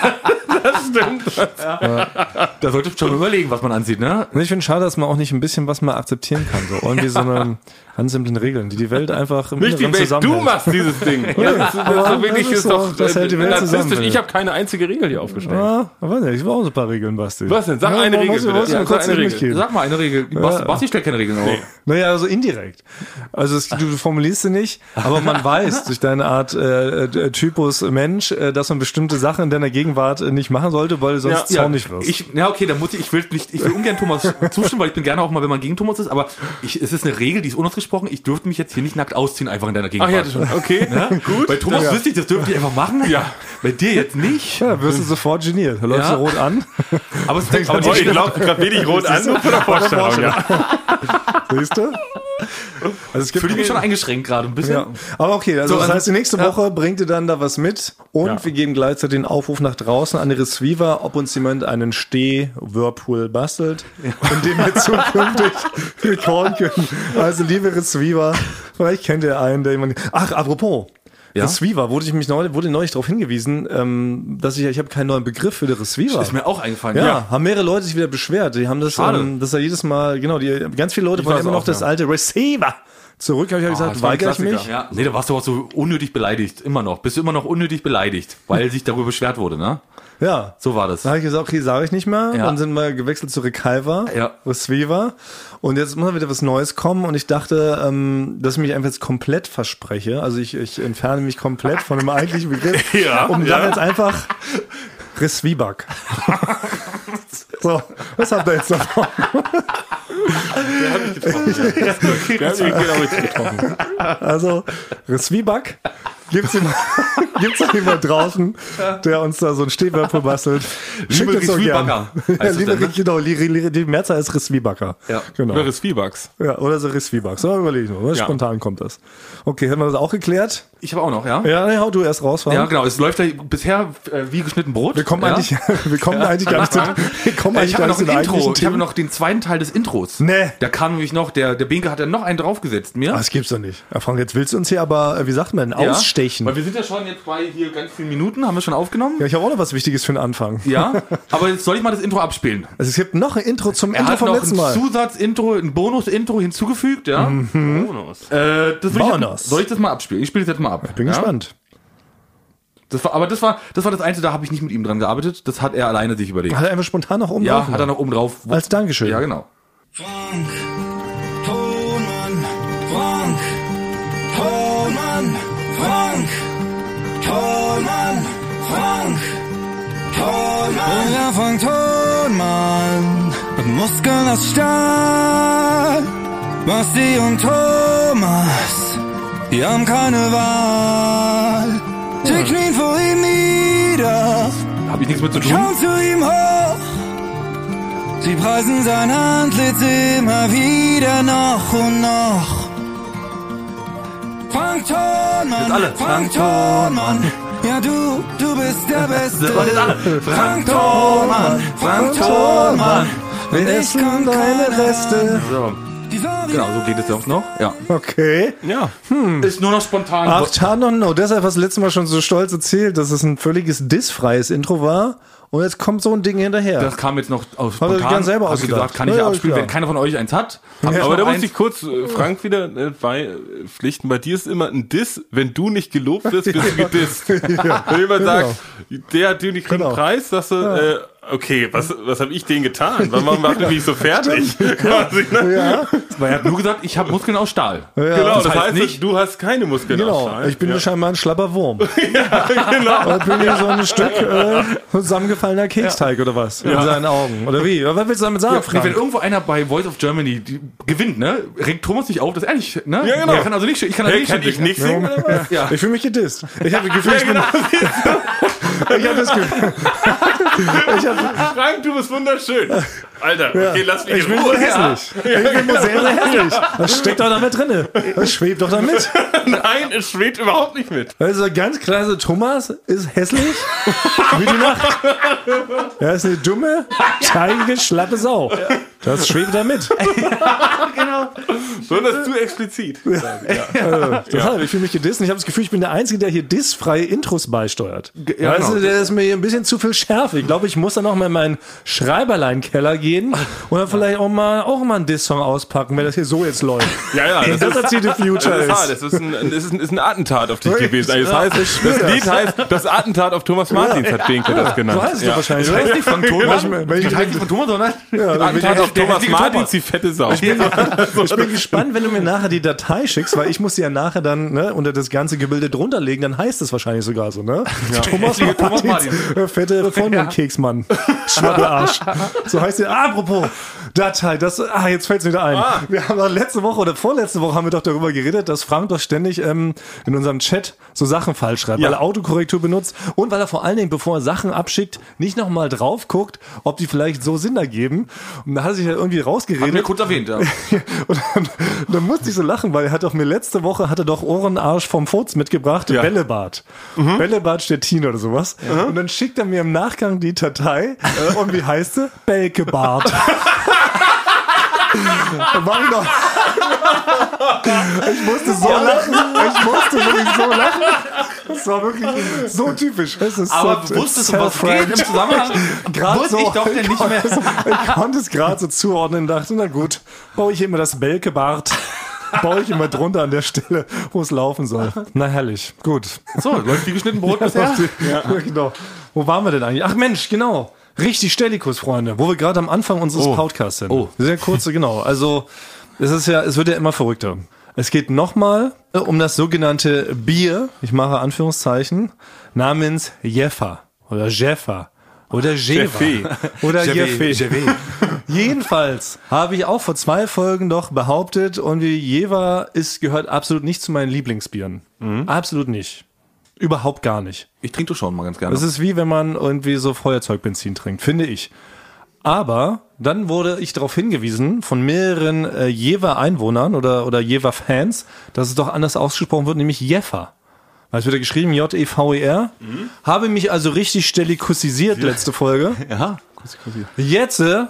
das stimmt. Ja. Da sollte man schon überlegen, was man anzieht, ne? Ich finde schade, dass man auch nicht ein bisschen was mal akzeptieren kann. So irgendwie so eine ganz simplen Regeln, die die Welt einfach im Nicht die Inneren Welt, du zusammenhält. machst dieses Ding. Ja, das, das, aber so wirklich das ist ist doch doch- das hält die Welt narzisstisch. zusammen. Ich habe keine einzige Regel hier aufgestellt. Ja, aber nicht, ich war auch so ein paar Regeln, Basti. Was denn? Sag Ja, eine warum Regel, musst du- bitte. musst du Ja, mir sag kurz eine nicht Regel. mitgeben? Sag mal eine Regel. Basti, Basti stellt keine Regeln auf. Naja, also indirekt. Also es, du formulierst sie nicht, aber man weiß durch deine Art äh, äh, Typus Mensch, äh, dass man bestimmte Sachen in deiner Gegenwart äh, nicht machen sollte, weil du sonst Ja, zornig wirst. Ich, ja, okay, dann muss ich, ich will nicht, ich will ungern Thomas zustimmen, weil ich bin gerne auch mal, wenn man gegen Thomas ist, aber ich, es ist eine Regel, die ist unausgesprochen, ich dürfte mich jetzt hier nicht nackt ausziehen, einfach in deiner Ach Gegenwart. ja, das stimmt. Okay, Ja? gut. Bei Thomas Ja. wüsste ich, das dürfte ich einfach machen. Ja. Bei dir jetzt nicht. ja, wirst du sofort geniert. Du läufst Ja. so rot an. Aber es denkt, aber Oh, die ich laufe gerade wenig rot an, nur von der Vorstellung. Ja. Siehst du? Also es gibt fühle ich mich schon eingeschränkt gerade ein bisschen. Ja. Aber okay, also So, das also- heißt, die nächste ja. Woche bringt ihr dann da was mit und Ja. wir geben gleichzeitig den Aufruf nach draußen an die Receiver, ob uns jemand einen Steh-Whirlpool bastelt, in dem wir zukünftig recorden können. Also liebe Receiver, vielleicht kennt ihr einen, der jemand... Ach, apropos, Ja? Receiver, wurde ich mich neulich, wurde neulich darauf hingewiesen, ähm, dass ich, ich habe keinen neuen Begriff für den Receiver. Ist mir auch eingefallen. Ja, haben mehrere Leute sich wieder beschwert. Die haben das, Schade. ähm, das ist ja jedes Mal, genau, die, ganz viele Leute Ich wollen weiß immer noch auch, das ja. alte Receiver zurück, habe ich ja gesagt, das war ein weigere ich mich. Klassiker. Ja, nee, da warst du auch so unnötig beleidigt. Immer noch. Bist du immer noch unnötig beleidigt, weil sich darüber beschwert wurde, ne? Ja. So war das. Da habe ich gesagt, okay, sage ich nicht mehr. Ja. Dann sind wir gewechselt zu Receiver, Ja. Receiver. Und jetzt muss wieder was Neues kommen. Und ich dachte, ähm, dass ich mich einfach jetzt komplett verspreche. Also ich, ich entferne mich komplett von dem eigentlichen Begriff. Ja, um ja. dann jetzt einfach Receiver. So, was habt ihr jetzt davon? Der hat mich getroffen. Ja. Der hat mich genau richtig getroffen. Also, Receiver. Gibt's jemand, gibt's da jemand draußen, der uns da so ein Stehwürfel bastelt? Schickt Liebe uns doch gern. Receiver-Backer Ja, heißt das liebe, denn, ne? genau, li, li, die Mehrzahl ist Receiver. Ja. Genau. Oder Zwiebucks. Ja, oder so Receiver. So, überleg ich noch. Ne? Ja. Spontan kommt das. Okay, haben wir das auch geklärt? Ich habe auch noch, ja? Ja, nee, hau du erst raus. Warum? Ja, genau. Es läuft ja bisher äh, wie geschnitten Brot. Wir kommen ja? eigentlich, wir kommen eigentlich gar nicht zu, wir kommen Äh, eigentlich ich gar habe noch nicht ein zu den Intro. eigentlichen Ich habe Themen. noch den zweiten Teil des Intros. Nee. Da kam nämlich noch, der, der Binke hat ja noch einen draufgesetzt mir. Ah, das gibt's doch nicht. Ja, Frank, jetzt willst du uns hier aber, äh, wie sagt man, Ja. ausstechen. Weil wir sind ja schon jetzt bei hier ganz vielen Minuten, haben wir schon aufgenommen. Ja, ich habe auch noch was Wichtiges für den Anfang. Ja, aber jetzt soll ich mal das Intro abspielen. Also es gibt noch ein Intro zum Er Intro hat vom noch letzten ein Mal. Zusatzintro, ein Bonus-Intro hinzugefügt, ja. Bonus. Äh, das will ich Bonus. jetzt, soll ich das mal abspielen? Ich spiele das jetzt mal ab. Bin ja? gespannt. Das war, aber das war, das war das Einzige, da habe ich nicht mit ihm dran gearbeitet. Das hat er alleine sich überlegt. Hat er einfach spontan noch oben Ja, drauf hat er noch oben drauf. Als Dankeschön. Ja, genau. Frank, Tonmann, Frank, Tonmann, Frank, Tonmann, Frank, Tonmann. Ja, Frank Tonmann, mit Muskeln aus Stahl. Basti und Thomas, die haben keine Wahl. Sie knien vor ihm nieder, Habe ich nichts mit zu tun. schauen zu ihm hoch. Sie preisen sein Antlitz immer wieder noch und noch. Frank Thormann, Jetzt alle. Frank Thormann, ja du, du bist der Beste. Das waren jetzt alle. Frank Thormann, Frank Thormann, Wir essen deine Reste. So. Genau, so geht es ja auch noch. Ja. Okay. Ja. Ist nur noch spontan. Ach, Tanon, no. Deshalb hast du letztes Mal schon so stolz erzählt, dass es ein völliges dissfreies Intro war. Und jetzt kommt so ein Ding hinterher. Das kam jetzt noch aus Hat er sich spontan. gern selber Hab ich ausgedacht. gesagt, kann ich Ja, ja, abspielen, klar. wenn keiner von euch eins hat. Hab ich Aber noch da muss eins. ich kurz äh, Frank wieder äh, beipflichten. Bei dir ist immer ein Diss. Wenn du nicht gelobt wirst, bist du gedisst. Wenn jemand sagt, der hat den, die kriegen Genau. einen Preis, sagst du, äh, okay, was, was habe ich denen getan? Warum macht ihr mich so fertig? Quasi, ne? Ja, Weil er hat nur gesagt, ich habe Muskeln aus Stahl. ja. Genau, das, das heißt, heißt nicht- du hast keine Muskeln. Genau, aus Stahl. ich bin ja. scheinbar ein schlapper Wurm. genau. Oder bin ich so ein Stück äh, zusammengefallener Keksteig oder was? In seinen Augen. Oder wie? Was willst du damit sagen, Ja, Frank? wenn irgendwo einer bei Voice of Germany die gewinnt, ne, regt Thomas nicht auf, das ist ehrlich, ne? Ja, genau. Er kann also nicht, ich kann also Hey, nicht kann ich nicht singen oder was? Ja. Ich fühle mich gedisst. Ich habe das Gefühl, ich bin... Ich habe das Gefühl... ich hab, Frank, du bist wunderschön. Alter, okay, lass mich ich in bin Ruhe. nur hässlich. Ich bin nur sehr, sehr hässlich. Das steckt doch da mit drinne. Das schwebt doch da mit. Nein, es schwebt überhaupt nicht mit. Also ganz klar, so Thomas ist hässlich wie die Nacht. Er ist eine dumme, teigige, schlappe Sau. Das schwebt da mit. Genau. So, das ist zu explizit. Also, deshalb, ich fühle mich gedisst und ich habe das Gefühl, ich bin der Einzige, der hier dissfreie Intros beisteuert. Ja, weißt genau. du, der ist mir hier ein bisschen zu viel Schärfe. Ich glaube, ich muss dann noch mal in meinen Schreiberlein-Keller gehen und dann vielleicht auch mal, auch mal einen Diss-Song auspacken, wenn das hier so jetzt läuft. Ja, ja, das, Das erzählt die Future das ist hart. ist. Das ist ein, das ist ein, ist ein Attentat auf dich Wirklich? gewesen. Also das Ja, heißt, ich schwör das Lied das. heißt, das Attentat auf Thomas Martins hat Binke das genannt. So heißt es ja. doch wahrscheinlich. Das heißt oder? nicht von Thomas, Wenn ich- wenn ich- das heißt nicht von Thomas, sondern Ja, dann bin Attentat auf der Thomas hässliche Martins, Thomas. die fette Sau. Ich bin gespannt, wenn du mir nachher die Datei schickst, weil ich muss die ja nachher dann ne, unter das ganze Gebilde drunter legen, dann heißt es wahrscheinlich sogar so, ne? Thomas Hässliche Thomas Martins, äh, fette Vollmondkeksmann. Schwabbelarsch. So heißt der. Ah, apropos, Datei, das, ah, jetzt fällt's mir wieder ein. Ah. Wir haben doch letzte Woche oder vorletzte Woche haben wir doch darüber geredet, dass Frank doch ständig ähm, in unserem Chat so Sachen falsch schreibt, Ja. weil er Autokorrektur benutzt und weil er vor allen Dingen, bevor er Sachen abschickt, nicht nochmal drauf guckt, ob die vielleicht so Sinn ergeben. Und da hat er sich ja irgendwie rausgeredet. Haben wir kurz erwähnt, ja. Und dann, dann musste ich so lachen, weil er hat doch mir letzte Woche hat er doch Ohrenarsch vom Furz mitgebracht, Ja. Bällebad. Bällebad Stettin oder sowas. Und dann schickt er mir im Nachgang die Datei und wie heißt sie? Belkebart. Da war ich noch. Ich musste so lachen. Ich musste wirklich so lachen. Das war wirklich so typisch. Es ist Aber so, wusstest du, was geht im Zusammenhang? Gerade Wusste so, ich doch denn nicht mehr. Ich konnte es gerade so zuordnen und dachte, na gut, baue ich immer das Belkebart. Baue ich immer drunter an der Stelle, wo es laufen soll. Na herrlich, gut. So, läuft wie geschnitten Brot bisher. Ja, genau. Wo waren wir denn eigentlich? Ach Mensch, genau. Richtig Stellikus, Freunde. Wo wir gerade am Anfang unseres Oh. Podcasts sind. Oh. Sehr kurze, genau. Also, es ist ja, es wird ja immer verrückter. Es geht nochmal um das sogenannte Bier, ich mache Anführungszeichen, namens Jeffa oder Jeffa oder Jeva Jeffy. oder Jeffy. Jeffy. Jedenfalls habe ich auch vor zwei Folgen doch behauptet, und wie Jeva ist, gehört absolut nicht zu meinen Lieblingsbieren. Absolut nicht. Überhaupt gar nicht. Ich trinke das schon mal ganz gerne. Das ist wie wenn man irgendwie so Feuerzeugbenzin trinkt, finde ich. Aber dann wurde ich darauf hingewiesen von mehreren äh, Jever-Einwohnern oder, oder Jever-Fans, dass es doch anders ausgesprochen wird, nämlich Jeffer. Weil es wird ja geschrieben J E V E R. Mhm. Habe mich also richtig stellikusisiert letzte Folge. ja. Jetzt äh,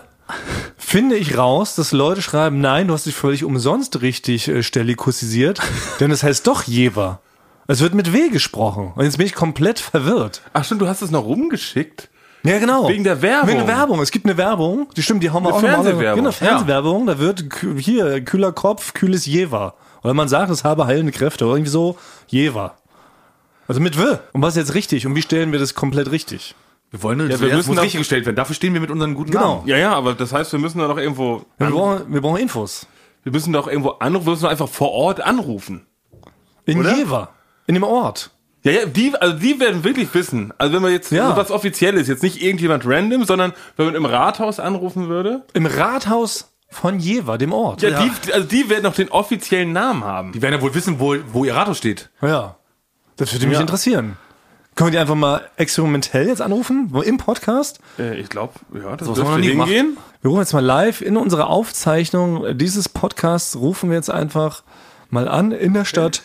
finde ich raus, dass Leute schreiben, nein, du hast dich völlig umsonst richtig äh, stellikusisiert, denn es heißt doch Jever. Es wird mit W gesprochen. Und jetzt bin ich komplett verwirrt. Ach stimmt, du hast es noch rumgeschickt. Ja, genau. Wegen der Werbung. Wegen der Werbung. Es gibt eine Werbung. Die stimmt, die haben wir Eine auch nochmal. Fernsehwerbung. Genau, Fernsehwerbung. Da wird kü- hier kühler Kopf, kühles Jever. Oder man sagt, es habe heilende Kräfte. Oder irgendwie so Jever. Also mit W. Und was ist jetzt richtig? Und wie stellen wir das komplett richtig? Wir wollen, Ja, ja, wir wir müssen muss doch- richtig gestellt werden. Dafür stehen wir mit unseren guten Genau. Namen. Ja, ja, aber das heißt, wir müssen da doch irgendwo, Wir an, brauchen, wir brauchen Infos. wir müssen doch irgendwo anrufen, wir müssen doch einfach vor Ort anrufen. In Oder? Jever. In dem Ort. Ja, ja, die, also die werden wirklich wissen. Also wenn man jetzt Ja. so was Offizielles, jetzt nicht irgendjemand random, sondern wenn man im Rathaus anrufen würde. Im Rathaus von Jever, dem Ort. Ja, Die, also die werden noch den offiziellen Namen haben. Die werden ja wohl wissen, wo, wo ihr Rathaus steht. Ja. Das würde mich Ja. interessieren. Können wir die einfach mal experimentell jetzt anrufen? Wo- Im Podcast? Äh, ich glaube, ja, das So was haben wir noch dürfte nie gemacht. hingehen. Wir rufen jetzt mal live in unserer Aufzeichnung dieses Podcasts, rufen wir jetzt einfach mal an in der Stadt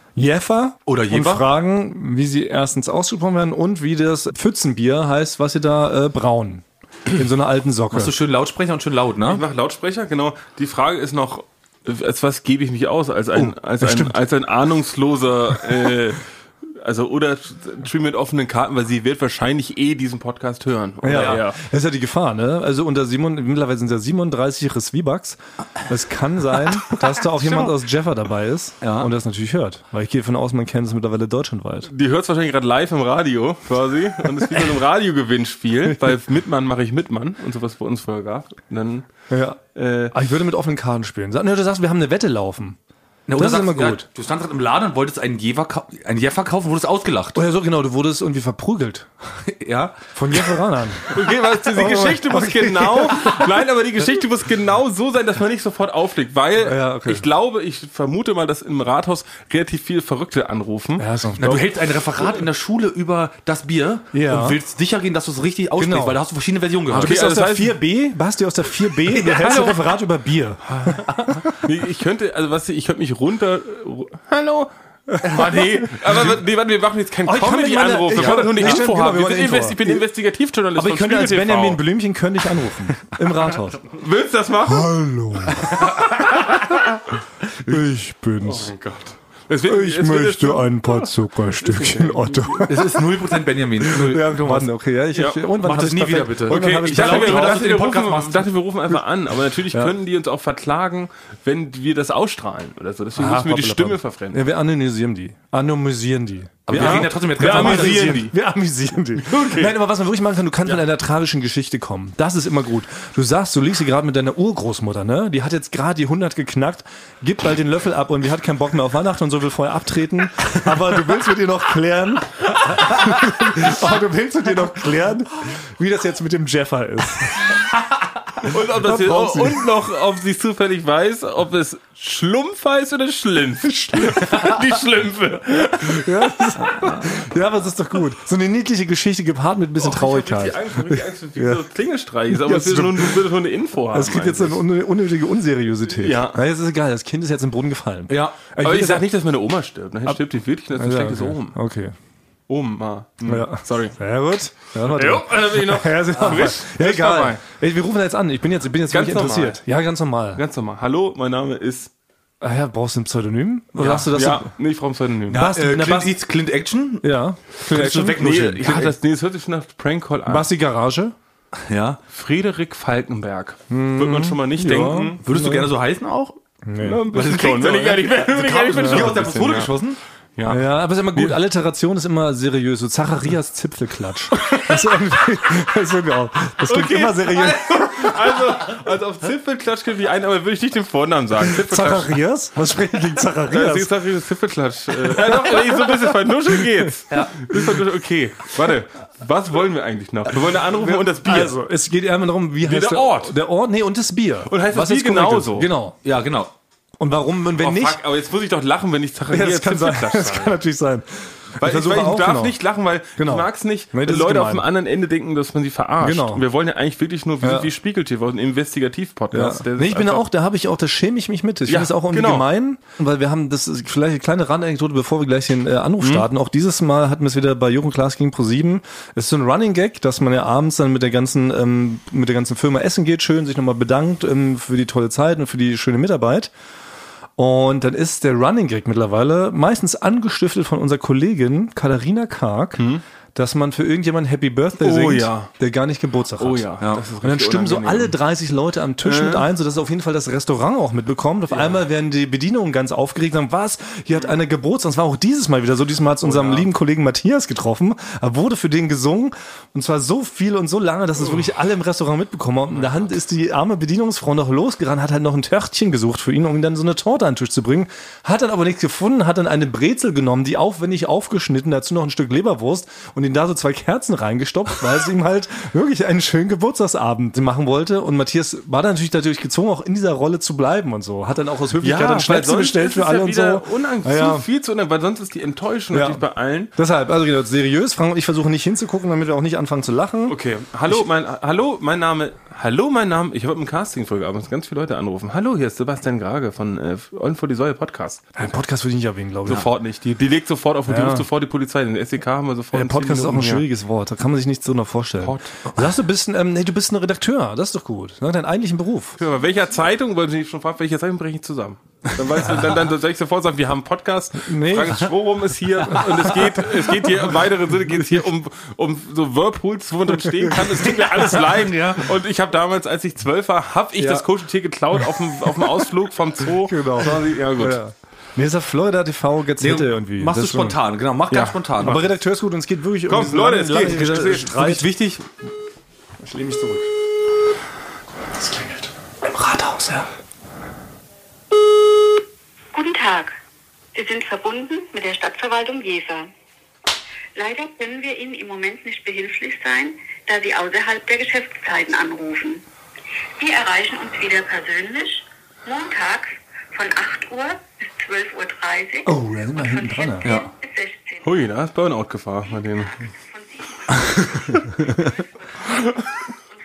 Jeffa Oder und Jever. fragen, wie sie erstens ausgesprochen werden und wie das Pfützenbier heißt, was sie da äh, brauen. In so einer alten Socke. Hast du schön Lautsprecher und schön laut, Ich ne? mache Lautsprecher, genau. Die Frage ist noch, als was gebe ich mich aus? Als ein, als das ein, stimmt. als ein ahnungsloser, äh, also oder stream mit offenen Karten, weil sie wird wahrscheinlich eh diesen Podcast hören. Oder Ja, eher. das ist ja die Gefahr, ne? Also unter Simon, mittlerweile sind es ja siebenunddreißig Resvibucks. Es kann sein, dass da auch jemand aus Jeffa dabei ist Ja. und das natürlich hört. Weil ich gehe davon aus, man kennt es mittlerweile deutschlandweit. Die hört es wahrscheinlich gerade live im Radio quasi. Und es ist wie bei einem Radiogewinnspiel. Bei Mitmann mache ich Mitmann und sowas bei uns vorher gab. Und dann, Ja. äh, Aber ich würde mit offenen Karten spielen. Sag, ne, du sagst, wir haben eine Wette laufen. Ja, Das ist sagst immer du, ja, gut. du standst gerade im Laden und wolltest einen Jever, kau- einen Jeffer kaufen, wurdest ausgelacht. Oh ja, so genau, du wurdest irgendwie verprügelt. Ja. Von Jefferanern. okay, weißt du, die Geschichte muss genau, nein, aber die Geschichte muss genau so sein, dass man nicht sofort auflegt, weil Ja, okay. ich glaube, ich vermute mal, dass im Rathaus relativ viele Verrückte anrufen. Ja, ist auch Na, du hältst ein Referat in der Schule über das Bier Ja. und willst sicher gehen, dass du es richtig aussprichst, Genau. weil da hast du verschiedene Versionen gehört. Du bist Okay, aus also der das heißt- vier B, Basti aus der vier B, du hältst ein Referat über Bier. Nee, ich könnte, also was ich könnte mich runter, hallo, äh, Ah, nee, aber nee, warte, wir machen jetzt keinen Oh, ich kann mit meiner- Comedy-Anruf. Wir ich wollen hab- nur eine ja, Info genau, haben. wir Wir wollen sind Info Investi- Ich bin Investigativjournalist Aber ich von könnte als Spiegel T V. Benjamin Blümchen könnte ich anrufen. Im Rathaus. Willst du das machen? Hallo. Ich bin's. Oh mein Gott. Es wird, Ich es wird möchte jetzt- ein paar Zuckerstückchen, Otto. Es ist null Prozent Benjamin. Null. Ja, Mann, okay, ja, ich, Ja, ich, irgendwann mach hab das ich's nie perfekt- wieder, bitte. irgendwann Okay, hab ich ich's dachte, perfekt wir, drauf. dachte, wir, Den rufen, Podcast machst. ich dachte, wir rufen einfach an. Aber natürlich Ja. können die uns auch verklagen, wenn wir das ausstrahlen oder so. Deswegen Ah, müssen wir die blablabla. Stimme verfremden. Ja, wir anonymisieren die. Anonymisieren die. Aber wir reden ja trotzdem jetzt wir ganz normal. amüsieren die. Wir amüsieren die. Nein, aber was man wirklich machen kann, du kannst mit einer tragischen Geschichte kommen. Das ist immer gut. Du sagst, du liegst hier gerade mit deiner Urgroßmutter, ne? Die hat jetzt gerade die hundert geknackt, gibt bald den Löffel ab und die hat keinen Bock mehr auf Weihnachten und so, will vorher abtreten. Aber du willst mit ihr noch klären, aber du willst mit ihr noch klären, wie das jetzt mit dem Jeffer ist. Und, ob das Da hier, braucht sie. und noch, ob sie zufällig weiß, ob es Schlumpf heißt oder Schlimpf. Die Schlümpfe. Ja, das, ja, aber das ist doch gut. So eine niedliche Geschichte gepaart mit ein bisschen Traurigkeit. Ich hab richtig Angst, richtig Angst, wie so Klingelstreich. Aber Ja, ich will stimmt. nur, nur, nur eine Info haben. Es gibt jetzt eine un- unnötige Unseriosität. Ja. Na, jetzt ist egal, das Kind ist jetzt im Boden gefallen. Ja. aber will ich sag das- nicht, dass meine Oma stirbt. Nachher stirbt die wirklich, das ist ein Ja, schlechtes okay. Omen. Okay. Oma. Hm. Ja. Sorry. Sehr gut. Ja, warte. Jo, da bin ich noch Ja, sind wir frisch. ja, frisch egal. dabei. Ey, wir rufen jetzt an. Ich bin jetzt, ich bin jetzt Ganz wirklich normal. interessiert. Ja, ganz normal. Ganz normal. Hallo, mein Name ist... Ah, ja, brauchst du ein Pseudonym? Oder sagst du das? Ja, nee, ich brauche ein Pseudonym. Ja, Basti- äh, na, Clint, Basti- East, Clint Action? Ja. Kannst du Nee, wegnuscheln. ja, das, nee, das hört sich schon nach Prank-Call an. Basti Garage? Ja. Frederik Falkenberg. Würde man schon mal nicht ja. denken. Würdest du gerne so heißen auch? Nee. Ja, ein bisschen Das klingt schon, so, wenn ich ne? ehrlich bin. Wenn ich ehrlich bin, schon Hier aus ein der bisschen, Pistole ja. geschossen? Ja. Ja, aber ist immer gut. Alliteration ist immer seriös. So Zacharias Zipfelklatsch. Das ist irgendwie, das ist irgendwie auch. Das klingt Okay. immer seriös. Also, also auf Zipfelklatsch könnte ich ein, aber würde ich nicht den Vornamen sagen. Zipfelklatsch. Zacharias? Was spreche ich gegen Ja, Zacharias? sie sagt, Zipfelklatsch. Äh, ja, doch, ey, so ein bisschen vernuscheln geht's. Ja. Okay, warte. Was wollen wir eigentlich noch? Wir wollen anrufen und das Bier. Also, es geht eher darum, wie heißt der Ort. Der Ort, nee, und das Bier. Und heißt das Was Bier jetzt korrekt genauso? ist. Genau. Ja, genau. Und warum, und wenn Oh, nicht? fuck, aber jetzt muss ich doch lachen, wenn ich Ja, Zacharias das kann sein. Zipfelklatsch Das sage. kann natürlich sein. Weil ich, versuche weil ich auch, darf genau. nicht lachen, weil Genau. ich mag es nicht, Nee, das wenn ist Leute gemein. auf dem anderen Ende denken, dass man sie verarscht. Genau. Und wir wollen ja eigentlich wirklich nur, wir Ja. sind wie Spiegel T V, ein Investigativ-Podcast. Der Nee, ich ist bin einfach- auch, da habe ich auch, da schäme ich mich mit. Ich Ja, finde es auch irgendwie genau. gemein, weil wir haben, das ist vielleicht eine kleine Randanekdote, bevor wir gleich den äh, Mhm. Anruf starten. Auch dieses Mal hatten wir es wieder bei Jürgen Klaas gegen ProSieben. Es ist so ein Running Gag, dass man ja abends dann mit der ganzen, ähm, mit der ganzen Firma essen geht, schön sich nochmal bedankt ähm, für die tolle Zeit und für die schöne Mitarbeit. Und dann ist der Running Gag mittlerweile meistens angestiftet von unserer Kollegin Katharina Karg, dass man für irgendjemanden Happy Birthday Oh singt, ja. der gar nicht Geburtstag hat. Oh ja, Ja. das ist Und dann richtig stimmen so unangenehm. alle dreißig Leute am Tisch mit ein, sodass auf jeden Fall das Restaurant auch mitbekommt. Auf einmal werden die Bedienungen ganz aufgeregt und sagen, was? Hier hat einer Geburtstag. Das war auch dieses Mal wieder so. Diesmal hat es unserem lieben Kollegen Matthias getroffen. Er wurde für den gesungen. Und zwar so viel und so lange, dass es wirklich alle im Restaurant mitbekommen haben. Und in der Hand ist die arme Bedienungsfrau noch losgerannt, hat halt noch ein Törtchen gesucht für ihn, um ihm dann so eine Torte an den Tisch zu bringen. Hat dann aber nichts gefunden, hat dann eine Brezel genommen, die aufwendig aufgeschnitten, dazu noch ein Stück Leberwurst und ihn da so zwei Kerzen reingestopft, weil es ihm halt wirklich einen schönen Geburtstagsabend machen wollte. Und Matthias war dann natürlich dadurch gezwungen, auch in dieser Rolle zu bleiben und so. Hat dann auch aus Höflichkeit Ja, dann weil Schnäpse sonst bestellt ist für es alle ja und so. wieder unang- Ja, ja. zu viel zu unang- weil sonst ist die Enttäuschung Ja. natürlich bei allen. Deshalb, also genau, seriös. Frank und ich versuchen nicht hinzugucken, damit wir auch nicht anfangen zu lachen. Okay, hallo, mein, hallo, mein Name, hallo, mein Name, ich habe im Casting Folge abends ganz viele Leute anrufen. Hallo, hier ist Sebastian Grage von äh, Ollen vor die Säule Podcast. Ein Podcast würde ich nicht erwähnen, glaube ich. Sofort nicht. Die, die legt sofort auf und die Ja. ruft sofort die Polizei. Den S E K haben wir sofort. Ja, in zehn Podcast ist auch ein Minuten hier. schwieriges Wort. Da kann man sich nichts so noch vorstellen. Pod- Du sagst, du bist ein, ähm, nee, du bist ein Redakteur. Das ist doch gut. Ne? Dein eigentlichen Beruf. Ja, aber welcher Zeitung, weil sie schon fragt, welcher Zeitung breche ich zusammen? Dann weißt du, dann, dann soll ich sofort sagen, wir haben einen Podcast. Nee. Frank Schworum ist hier und es geht, es geht hier im weiteren Sinne geht es hier um, um so Whirlpools, wo man drin stehen kann. Es tut mir alles leid. Ja. Und ich habe damals, als ich zwölf war, habe ich Ja. das Kuscheltier geklaut auf dem, auf dem Ausflug vom Zoo. Genau. Quasi, ja gut. Ja. Nee, ist ja Florida T V Gazette irgendwie. Machst Das du ist schon- spontan, genau. Mach ganz spontan. Aber Redakteur ist gut und es geht wirklich Komm, um diesen Leute, langen- es geht. langen Es ist Streit. Wirklich wichtig. Ich lehne mich zurück. Das klingelt. Im Rathaus, ja. Guten Tag. Sie sind verbunden mit der Stadtverwaltung Jever. Leider können wir Ihnen im Moment nicht behilflich sein, da Sie außerhalb der Geschäftszeiten anrufen. Wir erreichen uns wieder persönlich montags von acht Uhr bis zwölf Uhr dreißig. Oh, da sind wir und hinten von dran, vierzehn ja. bis sechzehn Uhr. Hui, da ist Burnout-Gefahr bei denen. Von sieben Uhr bis zwölf Uhr und von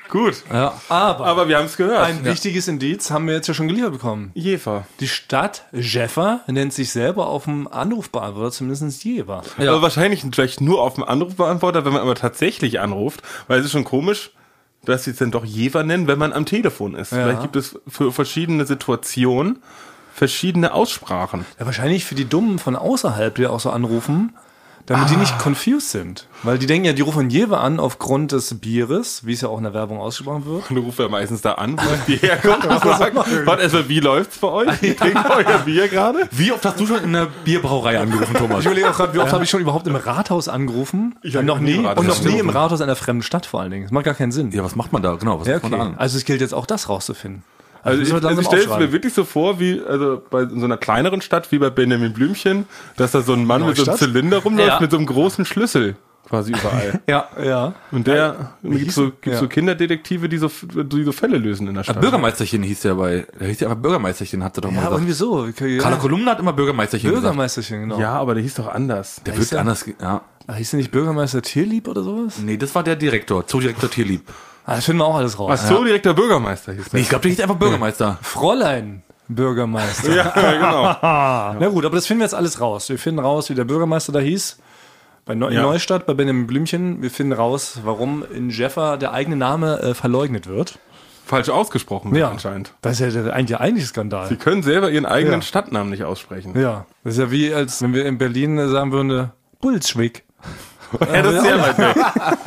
Gut. Ja, aber, Aber wir haben es gehört. ein wichtiges Indiz haben wir jetzt ja schon geliefert bekommen. Jever. Die Stadt Jeffer nennt sich selber auf dem Anrufbeantworter zumindest Jever. Ja. Aber wahrscheinlich vielleicht nur auf dem Anrufbeantworter, wenn man aber tatsächlich anruft, weil es ist schon komisch, dass sie es dann doch Jever nennen, wenn man am Telefon ist. Ja. Vielleicht gibt es für verschiedene Situationen verschiedene Aussprachen. Ja, wahrscheinlich für die Dummen von außerhalb, die auch so anrufen, damit die nicht confused sind. Weil die denken ja, die rufen Jever an aufgrund des Bieres, wie es ja auch in der Werbung ausgesprochen wird. Du rufst ja meistens da an, wo die herkommt und sagt, warte erstmal, wie läuft's bei euch? Wie trinkt ihr euer Bier gerade? Wie oft hast du schon in der Bierbrauerei angerufen, Thomas? Ich überlege auch gerade, wie oft habe ich schon überhaupt im Rathaus angerufen? Ich hab noch nie nie im Rathaus und noch nie im angerufen. Rathaus einer fremden Stadt vor allen Dingen. Das macht gar keinen Sinn. Ja, was macht man da? Genau, was Ja, macht man da okay. an? Also es gilt jetzt auch das rauszufinden. Also müssen ich, wir also langsam ich stelle es aufschreiben. mir wirklich so vor, wie also bei so einer kleineren Stadt wie bei Benjamin Blümchen, dass da so ein Mann mit so einem Neustadt? Zylinder rumläuft Ja. mit so einem großen Schlüssel quasi überall. Ja, ja. Und der gibt so, gibt's ja. so Kinderdetektive, die so, die so Fälle lösen in der Stadt. Bürgermeisterchen hieß der bei, der hieß ja einfach Bürgermeisterchen, hat er doch mal Ja, gesagt. irgendwie so. Ja. Carla Kolumna hat immer Bürgermeisterchen gesagt. Bürgermeisterchen, genau. Ja, aber der hieß doch anders. Der Hieß wird der- anders, ge- ja. Ah, hieß der nicht Bürgermeister Tierlieb oder sowas? Nee, das war der Direktor, Zoodirektor Tierlieb. Ah, das finden wir auch alles raus. Ach so, direkter Bürgermeister hieß Nee, der. ich glaube, der hieß einfach Bürgermeister. Fräulein Bürgermeister. Ja, genau. Na gut, aber das finden wir jetzt alles raus. Wir finden raus, wie der Bürgermeister da hieß. Bei Neu Ja. Neustadt, bei Benjamin Blümchen. Wir finden raus, warum in Jeffer der eigene Name äh, verleugnet wird. Falsch ausgesprochen wird Ja. anscheinend. Das ist ja der eigentlich, eigentlich Skandal. Sie können selber ihren eigenen Ja. Stadtnamen nicht aussprechen. Ja. Das ist ja wie, als wenn wir in Berlin äh, sagen würden, äh, Bulzschwick. Ja, das ist sehr weit weg.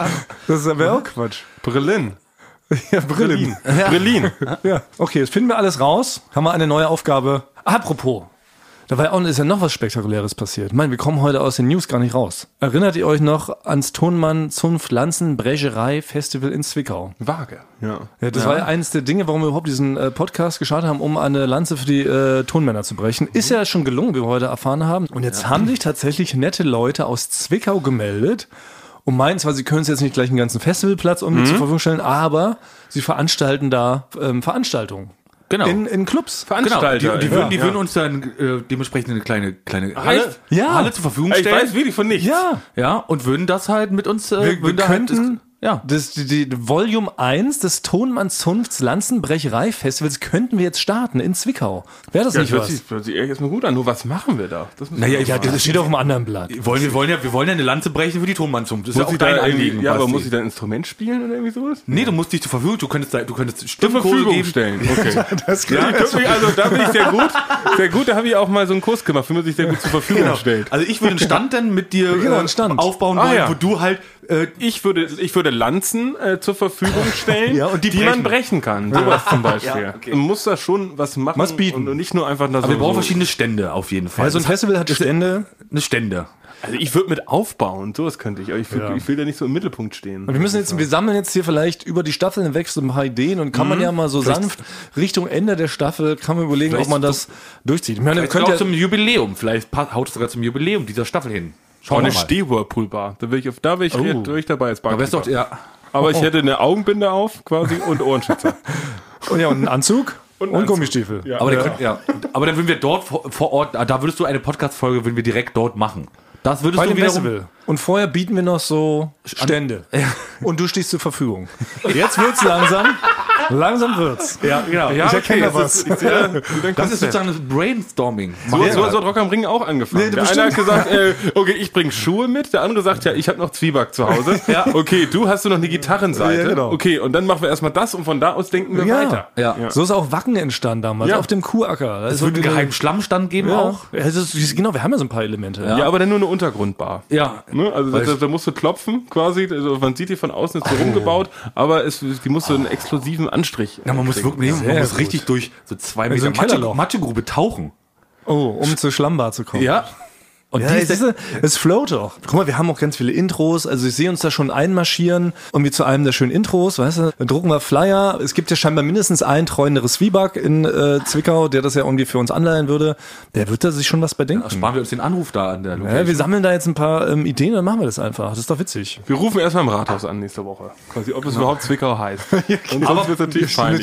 Das wäre auch Quatsch. Berlin. Ja, Brillen. Berlin. Ja, okay, das finden wir alles raus. Haben wir eine neue Aufgabe. Apropos, da war ja auch, ist ja noch was Spektakuläres passiert. Ich meine, wir kommen heute aus den News gar nicht raus. Erinnert ihr euch noch ans Tonmann Zunft Lanzen Brecherei Festival in Zwickau? Vage. Ja. Ja, das war ja eines der Dinge, warum wir überhaupt diesen äh, Podcast gestartet haben, um eine Lanze für die äh, Tonmänner zu brechen. Ist ja schon gelungen, wie wir heute erfahren haben. Und jetzt haben sich tatsächlich nette Leute aus Zwickau gemeldet und meinen zwar, sie können es jetzt nicht gleich einen ganzen Festivalplatz um zur Verfügung stellen, aber sie veranstalten da ähm, Veranstaltungen. Genau. In, in Clubs. Genau, die, Veranstalter. die, ja. würden, die ja. würden uns dann äh, dementsprechend eine kleine, kleine Halle, Ja. Halle zur Verfügung Ich stellen. weiß wirklich von nichts. Ja. Ja, und würden das halt mit uns, äh, Wir, wir würden da halt, könnten ja. das, die, die Volume eins des Tonmann Zunfts Lanzenbrecherei Festivals könnten wir jetzt starten in Zwickau. Wäre das Ja, nicht das hört was? sich, hört sich erstmal gut an. Nur was machen wir da? Das müssen Naja, wir ja, noch fragen. Das steht auf einem anderen Blatt. Wir wollen, wir wollen ja, wir wollen ja eine Lanze brechen für die Tonmannzunft. Das ist muss ja auch ich dein da irgendwie- Anliegen. Ja, aber Basti. muss ich da ein Instrument spielen oder irgendwie sowas? Nee, du musst dich zur Verfügung, du könntest, da- du könntest Zur Stimmkurse Verfügung geben. stellen. Okay. Das Ja, ich mich, also da bin ich sehr gut. Sehr gut, da habe ich auch mal so einen Kurs gemacht, wie man sich sehr gut zur Verfügung stellt. Also ich würde einen Stand dann mit dir Genau, äh, einen Stand. aufbauen Ah, wollen, ja. wo du halt äh, Ich würde, ich würde Lanzen äh, zur Verfügung stellen, Ja, und die die man brechen kann. Sowas zum Beispiel. Ja, okay. Man muss da schon was machen Was bieten. und nicht nur einfach da so. aber wir brauchen so. verschiedene Stände auf jeden Fall. Ja, so ein Festival hat Stände. eine Stände. Also ich würde mit aufbauen, sowas könnte ich. Aber ich will, Ja. ich will da nicht so im Mittelpunkt stehen. Und wir müssen jetzt, wir sammeln jetzt hier vielleicht über die Staffel hinweg so ein paar Ideen und kann man ja mal so sanft Richtung Ende der Staffel, kann man überlegen, ob Vielleicht man das durchzieht. Ich meine, Vielleicht könnt auch ja, zum Jubiläum. Vielleicht pa- haut es sogar zum Jubiläum dieser Staffel hin. Oh, Schauen eine wir mal. Steh-Whirlpool-Bar. Da will ich, auf, da will ich, Oh. da will ich dabei als Da wär's doch, Barkeeper. ja. Aber ich hätte eine Augenbinde auf quasi und Ohrenschützer. und ja, und einen Anzug und, einen Anzug. Gummistiefel. Ja. Aber, der könnt, ja. Aber dann würden wir dort vor, vor Ort, da würdest du eine Podcast-Folge, würden wir direkt dort machen. Das würdest Bei du dem wiederum, Festival. Und vorher bieten wir noch so Stände. Und du stehst zur Verfügung. Jetzt wird's langsam. Langsam wird's. Ja, genau. Ja, Ich erkenne da was. Das ist, ja, Das ist sozusagen das Brainstorming. So, so, so hat Rock am Ring auch angefangen. Nee, der bestimmt. eine hat gesagt, äh, okay, ich bringe Schuhe mit. Der andere sagt, ja, ich habe noch Zwieback zu Hause. Ja. Okay, du hast du noch eine Gitarrenseite. Ja, genau. Okay, und dann machen wir erstmal das und von da aus denken wir Ja. weiter. Ja. So ist auch Wacken entstanden damals, Ja. auf dem Kuhacker. Es wird einen geheimen Schlammstand geben ja. auch. Ja, das ist, genau, wir haben ja so ein paar Elemente. Ja, aber dann nur eine Untergrundbar. Ja. Ne? Also da, da musst du klopfen quasi, also man sieht die von außen, ist so rumgebaut, aber es, die muss so einen exklusiven Anstrich. Ja, man muss wirklich, man Sehr muss gut. richtig durch so zwei so Meter ein Kellerloch. Matsche, Matschegrube tauchen. Oh, um zur Schlammbar zu kommen. Ja. Und Ja, die es, ist ist, es float doch. Guck mal, wir haben auch ganz viele Intros. Also ich sehe uns da schon einmarschieren. Irgendwie zu einem der schönen Intros, weißt du? Dann drucken wir Flyer. Es gibt ja scheinbar mindestens einen treuen Zwieback in äh, Zwickau, der das ja irgendwie für uns anleihen würde. Der wird da sich schon was bei denken. sparen wir uns den Anruf da an der Ja, Location. wir sammeln da jetzt ein paar ähm, Ideen, dann machen wir das einfach. Das ist doch witzig. Wir rufen erstmal im Rathaus an nächste Woche. Quasi, ob es überhaupt Zwickau heißt. Und sonst wird es natürlich peinlich.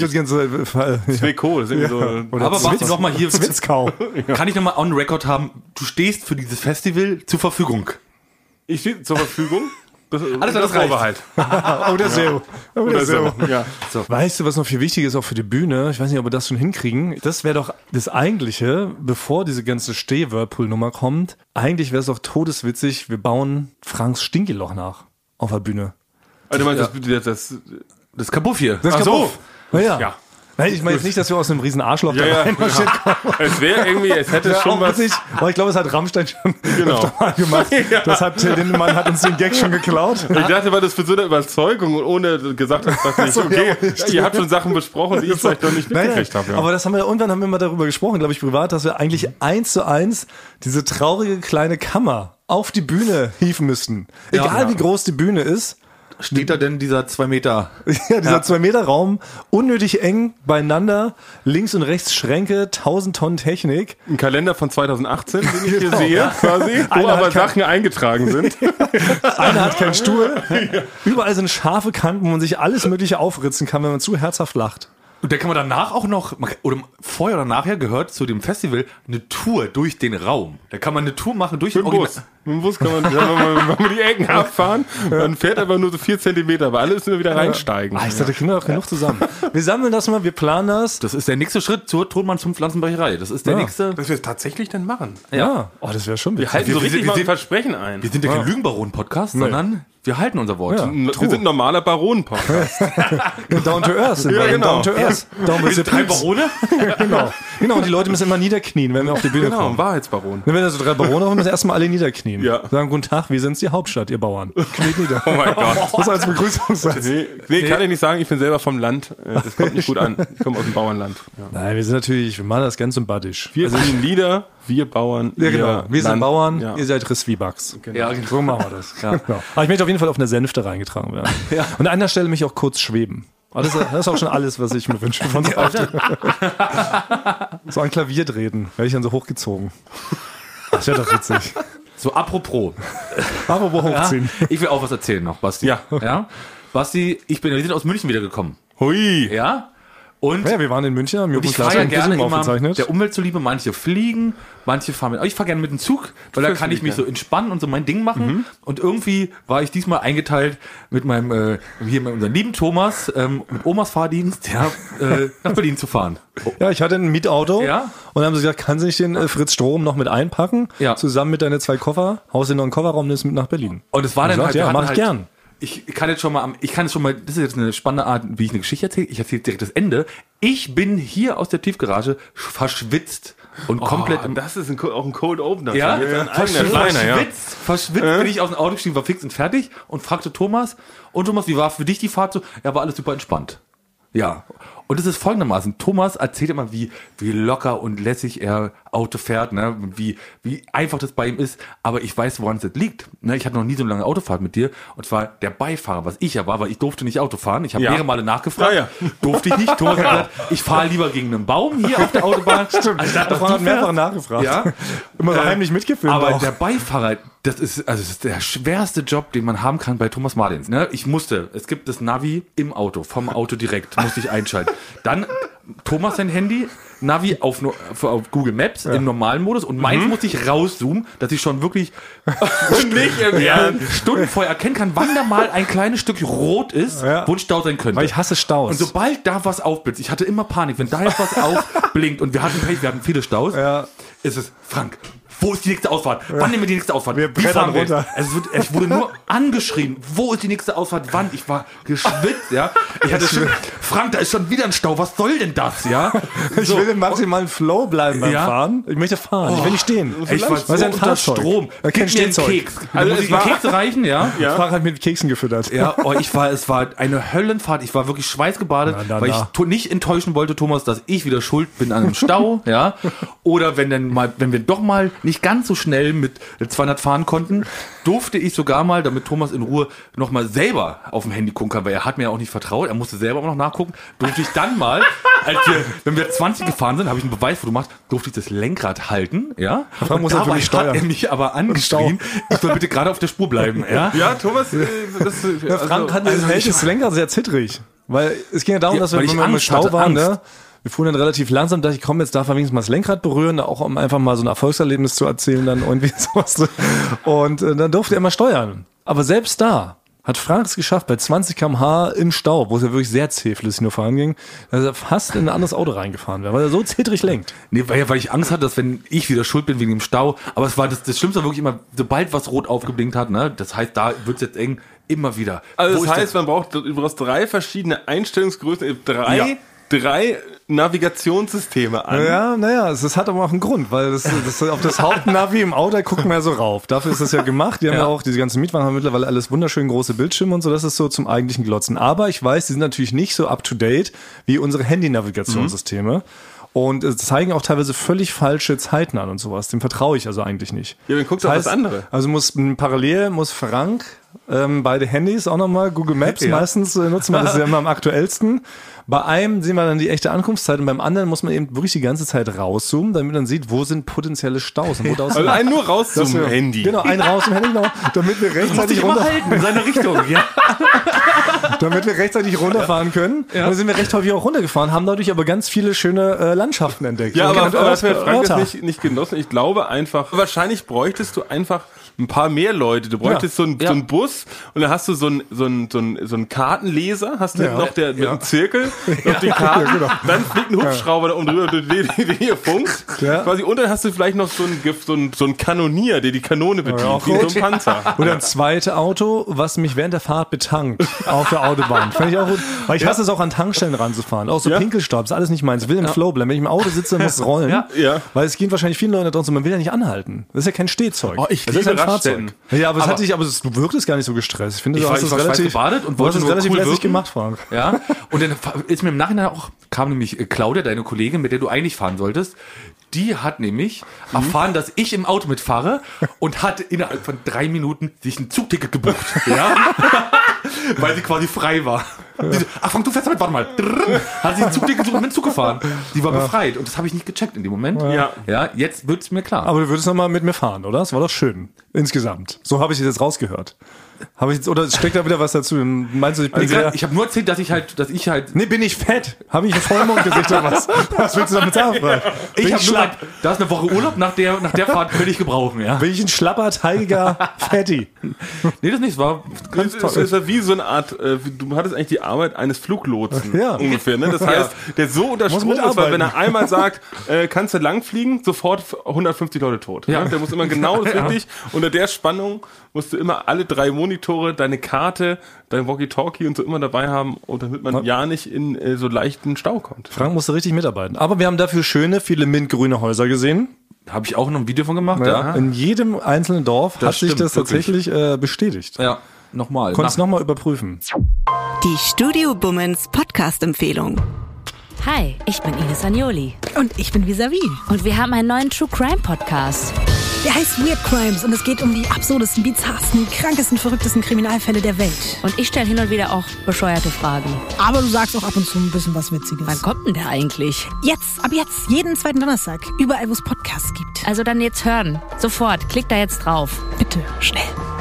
Zwickau, das ist irgendwie so. Aber warte noch mal hier. Zwickau. Kann ich noch mal on record haben, du stehst für dieses Festival zur Verfügung. Ich stehe zur Verfügung. Das, Alles klar, das reicht. Vorbehalt. Oh, der Seo. Oh, der Oder Seo. so. Ja. Weißt du, was noch viel wichtiger ist, auch für die Bühne? Ich weiß nicht, ob wir das schon hinkriegen. Das wäre doch das Eigentliche, bevor diese ganze Steh-Whirlpool-Nummer kommt. Eigentlich wäre es doch todeswitzig, wir bauen Franks Stinkeloch nach auf der Bühne. Also, du meinst, das, das, Das Kabuff hier. Das ist Ach so. kaputt. Na ja. Ja. Nein, ich meine jetzt nicht, dass wir aus einem riesen Arschloch Ja, da ja, reinmarschiert kommen. es wäre irgendwie, es hätte Ja, schon auch was. witzig. Aber ich glaube, es hat Rammstein schon Genau. öfter mal gemacht. Ja. Das hat Till Lindemann hat uns den Gag schon geklaut. Ich dachte, weil das für so eine Überzeugung und ohne gesagt hast, dass ich, so, okay, ja, stimmt. ihr habt schon Sachen besprochen, die ich vielleicht noch nicht Nein, mitgekriegt nein. habe. Ja. Aber das haben wir irgendwann haben wir mal darüber gesprochen, glaube ich, privat, dass wir eigentlich eins zu eins diese traurige kleine Kammer auf die Bühne hieven müssten. Egal ja. wie groß die Bühne ist. Steht da denn dieser zwei Meter? Ja, dieser zwei Meter Raum, unnötig eng beieinander, links und rechts Schränke, tausend Tonnen Technik. Ein Kalender von zweitausendachtzehn, den ich hier Genau, sehe, ja. quasi, wo Einer aber hat kein- Sachen eingetragen sind. Einer hat keinen Stuhl. Überall sind scharfe Kanten, wo man sich alles Mögliche aufritzen kann, wenn man zu herzhaft lacht. Und da kann man danach auch noch, man kann- oder vorher oder nachher gehört zu dem Festival eine Tour durch den Raum. Da kann man eine Tour machen durch Mit dem den Bus. Mit dem Bus kann man, kann man, kann man die Ecken abfahren. Man fährt aber nur so vier Zentimeter, weil alle müssen wir wieder reinsteigen. Ah, ich dachte, da kriegen wir doch genug zusammen. Wir sammeln das mal, wir planen das. Das ist der nächste Schritt zur Tonmann zum Pflanzenbrecherei. Das ist der Ja. nächste. Dass wir es tatsächlich dann machen. Ja. Oh, das wäre schon Wir witzig. halten so wir richtig sind- mal wir ein Versprechen ein. Wir sind ja kein Lügenbaron-Podcast, sondern wir halten unser Wort. Ja. Wir sind ein normaler Baronen-Podcast. Down to Earth sind Ja, wir. genau. Down to Earth. Down with the Drei peeps. Barone? Genau. Genau, und die Leute müssen immer niederknien, wenn wir auf die Bühne Genau, ein kommen. Wahrheitsbaron. Wenn wir da so drei Barone haben, müssen erstmal alle niederknien. Ja. Sagen, guten Tag, wir sind die Hauptstadt, ihr Bauern. Kniet nieder. Oh mein Gott. Das als Begrüßungssatz. Nee, nee, kann ich nicht sagen, ich bin selber vom Land. Äh, Das kommt nicht gut an. Ich komme aus dem Bauernland. Ja. Nein, wir sind natürlich, wir machen das ganz sympathisch. Wir singen Lieder, wir Bauern. Ja, genau. Wir sind Land. Bauern, Ja. ihr seid Risswiebucks. Ja, So machen wir das. Genau. Aber ich möchte auf jeden Fall auf eine Sänfte reingetragen werden. Und an einer Stelle mich auch kurz schweben. Aber das, das ist auch schon alles, was ich mir wünsche von so Auftritt. So ein Klavier drehen, werde ich dann so hochgezogen. Das wäre doch witzig. So, apropos. Apropos Ja, hochziehen. ich will auch was erzählen noch, Basti. Ja. ja? Basti, ich bin, wir sind aus München wiedergekommen. Hui. Ja? Und Ja, wir waren in München, haben Und ich Jürgen fahre Klaas ja und gerne Kissing immer aufgezeichnet. der Umwelt zuliebe, manche fliegen, manche fahren mit, aber ich fahre gerne mit dem Zug, weil da Das kann will ich ich mich so gerne. entspannen und so mein Ding machen. Und irgendwie war ich diesmal eingeteilt mit meinem, äh, hier mit unserem lieben Thomas, ähm, mit Omas Fahrdienst, ja, äh, nach Berlin zu fahren. Ja, ich hatte ein Mietauto Ja. und dann haben sie gesagt, kann sie nicht den äh, Fritz Strom noch mit einpacken? Ja. Zusammen mit deinen zwei Koffer, haust in noch einen Kofferraum, nimmst mit nach Berlin. Und es war dann gesagt, halt, ja, wir hatten mach ich halt, gern. Ich kann jetzt schon mal, am, ich kann jetzt schon mal, das ist jetzt eine spannende Art, wie ich eine Geschichte erzähle. Ich erzähle direkt das Ende. Ich bin hier aus der Tiefgarage verschwitzt und komplett Oh, im das ist ein, auch ein Cold Opener. Ja, Jetzt ein verschwitzt, eigener Kleiner, ja. verschwitzt, verschwitzt bin ich aus dem Auto gestiegen, war fix und fertig und fragte Thomas, und Thomas, wie war für dich die Fahrt so? Ja, war alles super entspannt. Ja. Und es ist folgendermaßen, Thomas erzählt immer, wie, wie locker und lässig er Auto fährt, ne, wie, wie einfach das bei ihm ist, aber ich weiß, woran es jetzt liegt. Ne, ich hatte noch nie so eine lange Autofahrt mit dir, und zwar der Beifahrer, was ich ja war, weil ich durfte nicht Auto fahren. Ich habe Ja. mehrere Male nachgefragt, Ja, ja. durfte ich nicht. Thomas hat gesagt, ich fahre lieber gegen einen Baum hier auf der Autobahn. Stimmt. Davon hat mehrfach nachgefragt. Ja. Immer so Äh, heimlich mitgefilmt Aber auch. der Beifahrer, das ist, also das ist der schwerste Job, den man haben kann bei Thomas Martins. Ne? Ich musste, es gibt das Navi im Auto, vom Auto direkt, musste ich einschalten. Dann Thomas sein Handy, Navi auf, no- auf Google Maps im normalen Modus, und meins Mhm. musste ich rauszoomen, dass ich schon wirklich nicht im ja, Stunden vorher erkennen kann, wann da mal ein kleines Stück rot ist, Ja. wo ein Stau sein könnte. Weil ich hasse Staus. Und sobald da was aufblitzt, ich hatte immer Panik, wenn da jetzt was aufblinkt, und wir hatten Pech, wir hatten viele Staus, Ja. ist es, Frank, wo ist die nächste Ausfahrt? Wann nehmen wir die nächste Ausfahrt? Wir Wie brettern fahren wir runter. jetzt? Es, wird, es wurde nur angeschrien, wo ist die nächste Ausfahrt? Wann? Ich war geschwitzt, ja. Ich hatte schon, Frank, da ist schon wieder ein Stau, was soll denn das, ja? Ich will im maximalen Flow bleiben beim Ja. Fahren. Ich möchte fahren, ich will nicht stehen. Ich war Was ist so ein unter Fahrzeug? Strom. Ja, kein Gib mir einen Stehzeug. Keks. Also Also muss es ich einen war- Keks reichen, ja? Ja. Fahrer hat mit Keksen gefüttert. Ja, oh, ich war, es war eine Höllenfahrt. Ich war wirklich schweißgebadet, Na, na, weil na. ich to- nicht enttäuschen wollte, Thomas, dass ich wieder schuld bin an einem Stau, ja. Oder wenn dann mal, wenn wir doch mal nicht ganz so schnell mit zweihundert fahren konnten, durfte ich sogar mal, damit Thomas in Ruhe noch mal selber auf dem Handy gucken kann, weil er hat mir ja auch nicht vertraut, er musste selber auch noch nachgucken, durfte ich dann mal, als wir, wenn wir zwanzig gefahren sind, habe ich einen Beweisfoto gemacht, durfte ich das Lenkrad halten, ja. Frank muss dabei natürlich steuern. hat er mich aber angeschrien, ich soll bitte gerade auf der Spur bleiben, ja. Ja, Thomas, äh, das, Ja, Frank hat also hält das Lenkrad sehr zittrig. Weil es ging ja darum, Ja, dass wir, weil ich wenn wir im Angst Stau hatte, waren, Angst. ne? Wir fuhren dann relativ langsam, dachte ich, komm, jetzt darf er wenigstens mal das Lenkrad berühren, auch um einfach mal so ein Erfolgserlebnis zu erzählen, dann irgendwie sowas. Und äh, dann durfte er mal steuern. Aber selbst da hat Frank es geschafft, bei zwanzig Kilometer pro Stunde im Stau, wo es ja wirklich sehr zähflüssig nur voranging, dass er fast in ein anderes Auto reingefahren wäre, weil er so zittrig lenkt. Nee, weil, weil ich Angst hatte, dass wenn ich wieder schuld bin wegen dem Stau, aber es war das, das Schlimmste war wirklich immer, sobald was rot aufgeblinkt hat, ne, das heißt, da wird's jetzt eng, immer wieder. Also Wo das ist heißt, man braucht du brauchst drei verschiedene Einstellungsgrößen, drei, Ja. drei Navigationssysteme an. Ja, naja, es, es hat aber auch einen Grund, weil das, das auf das Hauptnavi im Auto, da gucken wir ja so rauf. Dafür ist das ja gemacht. Die haben ja, Ja. auch, diese ganzen Mietwagen haben mittlerweile alles wunderschön große Bildschirme und so, das ist so zum eigentlichen Glotzen. Aber ich weiß, die sind natürlich nicht so up to date wie unsere Handy-Navigationssysteme. Und äh, zeigen auch teilweise völlig falsche Zeiten an und sowas. Dem vertraue ich also eigentlich nicht. Ja, dann guck doch Das das heißt, andere. Also muss m, parallel muss Frank ähm, beide Handys auch nochmal, Google Maps Ja. meistens äh, nutzen wir, das ist ja immer am aktuellsten. Bei einem sehen wir dann die echte Ankunftszeit und beim anderen muss man eben wirklich die ganze Zeit rauszoomen, damit man sieht, wo sind potenzielle Staus und wo da Also einen nur raus das zum wir- Handy. Genau, einen raus zum Handy, genau, damit wir rechtzeitig runter, halten in seine Richtung, ja. damit wir rechtzeitig runterfahren können. Und dann sind wir recht häufig auch runtergefahren, haben dadurch aber ganz viele schöne äh, Landschaften entdeckt. Ja, Und aber, aber das das hat Frank Örter. das nicht, nicht genossen. Ich glaube einfach, wahrscheinlich bräuchtest du einfach ein paar mehr Leute. Du bräuchtest Ja. so, einen, Ja. so einen Bus und dann hast du so einen, so einen, so einen, so einen Kartenleser, hast du Ja. noch der, mit Ja. einem Zirkel, noch die Karten, Ja, genau. dann fliegt ein Hubschrauber da oben drüber, den, den hier funkt. Ja. Quasi, und dann hast du vielleicht noch so einen, so einen, so einen Kanonier, der die Kanone bedient, auch wie in so gut. einem Panzer. Oder ein zweites Auto, was mich während der Fahrt betankt auf der Autobahn. Fand ich auch gut. Weil ich hasse es auch an Tankstellen ranzufahren. Auch so Ja. Pinkelstaub, ist alles nicht meins. Ich will im Flow bleiben. Wenn ich im Auto sitze, muss es rollen. Ja. Ja. Weil es gehen wahrscheinlich vielen Leuten da draußen, man will ja nicht anhalten. Das ist ja kein Stehzeug. Oh, ich das liebe ist ein Raststätten. Fahrzeug. Ja, aber es Aber- hat dich, aber es, du wirktest gar nicht so gestresst. Ich finde, Ich du war- hast ich es war relativ, schweißgebadet und du wollte hast es nur relativ cool lässig wirken. gemacht, Frank. Ja, und dann ist mir im Nachhinein auch, kam nämlich äh, Claudia, deine Kollegin, mit der du eigentlich fahren solltest, die hat nämlich erfahren, dass ich im Auto mitfahre und hat innerhalb von drei Minuten sich ein Zugticket gebucht. Ja? Weil sie quasi frei war. Die so, ach Frank, du fährst damit, warte mal. Drrr, hat sie ein Zugticket gesucht und mit dem Zug gefahren. Die war befreit und das habe ich nicht gecheckt in dem Moment. Ja. Ja, jetzt wird's mir klar. Aber du würdest noch mal mit mir fahren, oder? Das war doch schön. Insgesamt. So habe ich es jetzt rausgehört. Habe ich jetzt, oder steckt da wieder was dazu? Meinst du, ich bin Also, sehr... ich habe nur erzählt, dass ich halt, dass ich halt Nee, bin ich fett? Habe ich ein Vollmondgesicht oder was? Was willst du damit sagen, Frank? Bin ich habe nur schlapp? gesagt, da ist eine Woche Urlaub, nach der, nach der Fahrt könnte ich gebrauchen, ja. Bin ich ein schlapper, teigiger Fatty? Nee, das nicht, es war ganz Es toll. ist ja wie so eine Art, äh, wie- du hattest eigentlich die Arbeit eines Fluglotsen Ja. ungefähr. Ne? Das heißt, der so unter Muss Strom ist, weil mitarbeiten. wenn er einmal sagt, äh, kannst du lang fliegen, sofort hundertfünfzig Leute tot. Ja. Ne? Der muss immer genau das richtig, unter der Spannung musst du immer alle drei Monitore, deine Karte, dein Walkie-Talkie und so immer dabei haben, und damit man ja nicht in äh, so leichten Stau kommt. Frank musste richtig mitarbeiten. Aber wir haben dafür schöne, viele mintgrüne Häuser gesehen. Habe ich auch noch ein Video von gemacht, Ja. ja. In jedem einzelnen Dorf Das hat sich stimmt, das wirklich. tatsächlich äh, bestätigt. Ja, nochmal. Konntest Nach- nochmal überprüfen. Die Studio Bummens Podcast-Empfehlung. Hi, ich bin Ines Agnoli Und ich bin Visavi. und wir haben einen neuen True Crime Podcast. Der heißt Weird Crimes und es geht um die absurdesten, bizarrsten, krankesten, verrücktesten Kriminalfälle der Welt. Und ich stelle hin und wieder auch bescheuerte Fragen. Aber du sagst auch ab und zu ein bisschen was Witziges. Wann kommt denn der eigentlich? Jetzt, ab jetzt, jeden zweiten Donnerstag, überall wo es Podcasts gibt. Also dann jetzt hören. Sofort, klick da jetzt drauf. Bitte, schnell.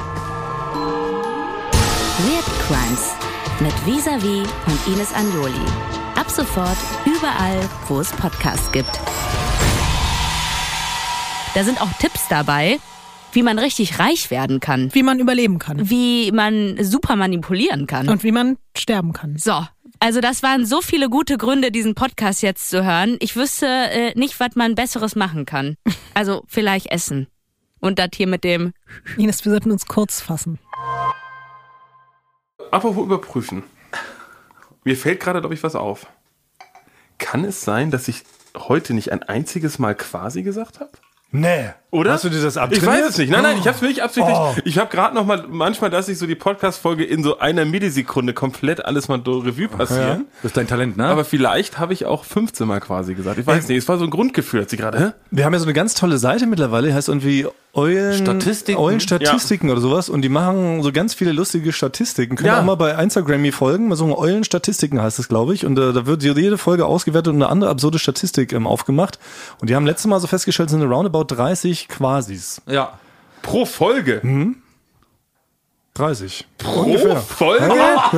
Weird Crimes mit Visavi und Ines Agnoli. Ab sofort überall, wo es Podcasts gibt. Da sind auch Tipps dabei, wie man richtig reich werden kann. Wie man überleben kann. Wie man super manipulieren kann. Und wie man sterben kann. So, also das waren so viele gute Gründe, diesen Podcast jetzt zu hören. Ich wüsste äh, nicht, was man Besseres machen kann. Also vielleicht essen. Und das hier mit dem... Ines, wir sollten uns kurz fassen. Apropos überprüfen. Mir fällt gerade, glaube ich, was auf. Kann es sein, dass ich heute nicht ein einziges Mal quasi gesagt habe? Nee. Oder? Hast du dir das Ich abtrainiert? weiß es nicht. Nein, nein, ich habe es wirklich absichtlich. Oh. Ich habe gerade noch mal manchmal, dass ich so die Podcast-Folge in so einer Millisekunde komplett alles mal durch Revue passieren. Das ist dein Talent, ne? Aber vielleicht habe ich auch fünfzehn Mal quasi gesagt. Ich weiß nicht, es war so ein Grundgefühl, als ich gerade, hä? Wir haben ja so eine ganz tolle Seite mittlerweile, die heißt irgendwie Eulen Statistiken. Eulenstatistiken oder sowas, und die machen so ganz viele lustige Statistiken. Könnt ihr Ja. auch mal bei Instagram folgen, mal so Eulenstatistiken heißt das, glaube ich, und äh, da wird jede Folge ausgewertet und eine andere absurde Statistik ähm, aufgemacht, und die haben letztes Mal so festgestellt, es sind roundabout dreißig Quasis. ja. Pro Folge. dreißig. Pro Ungefähr. Folge?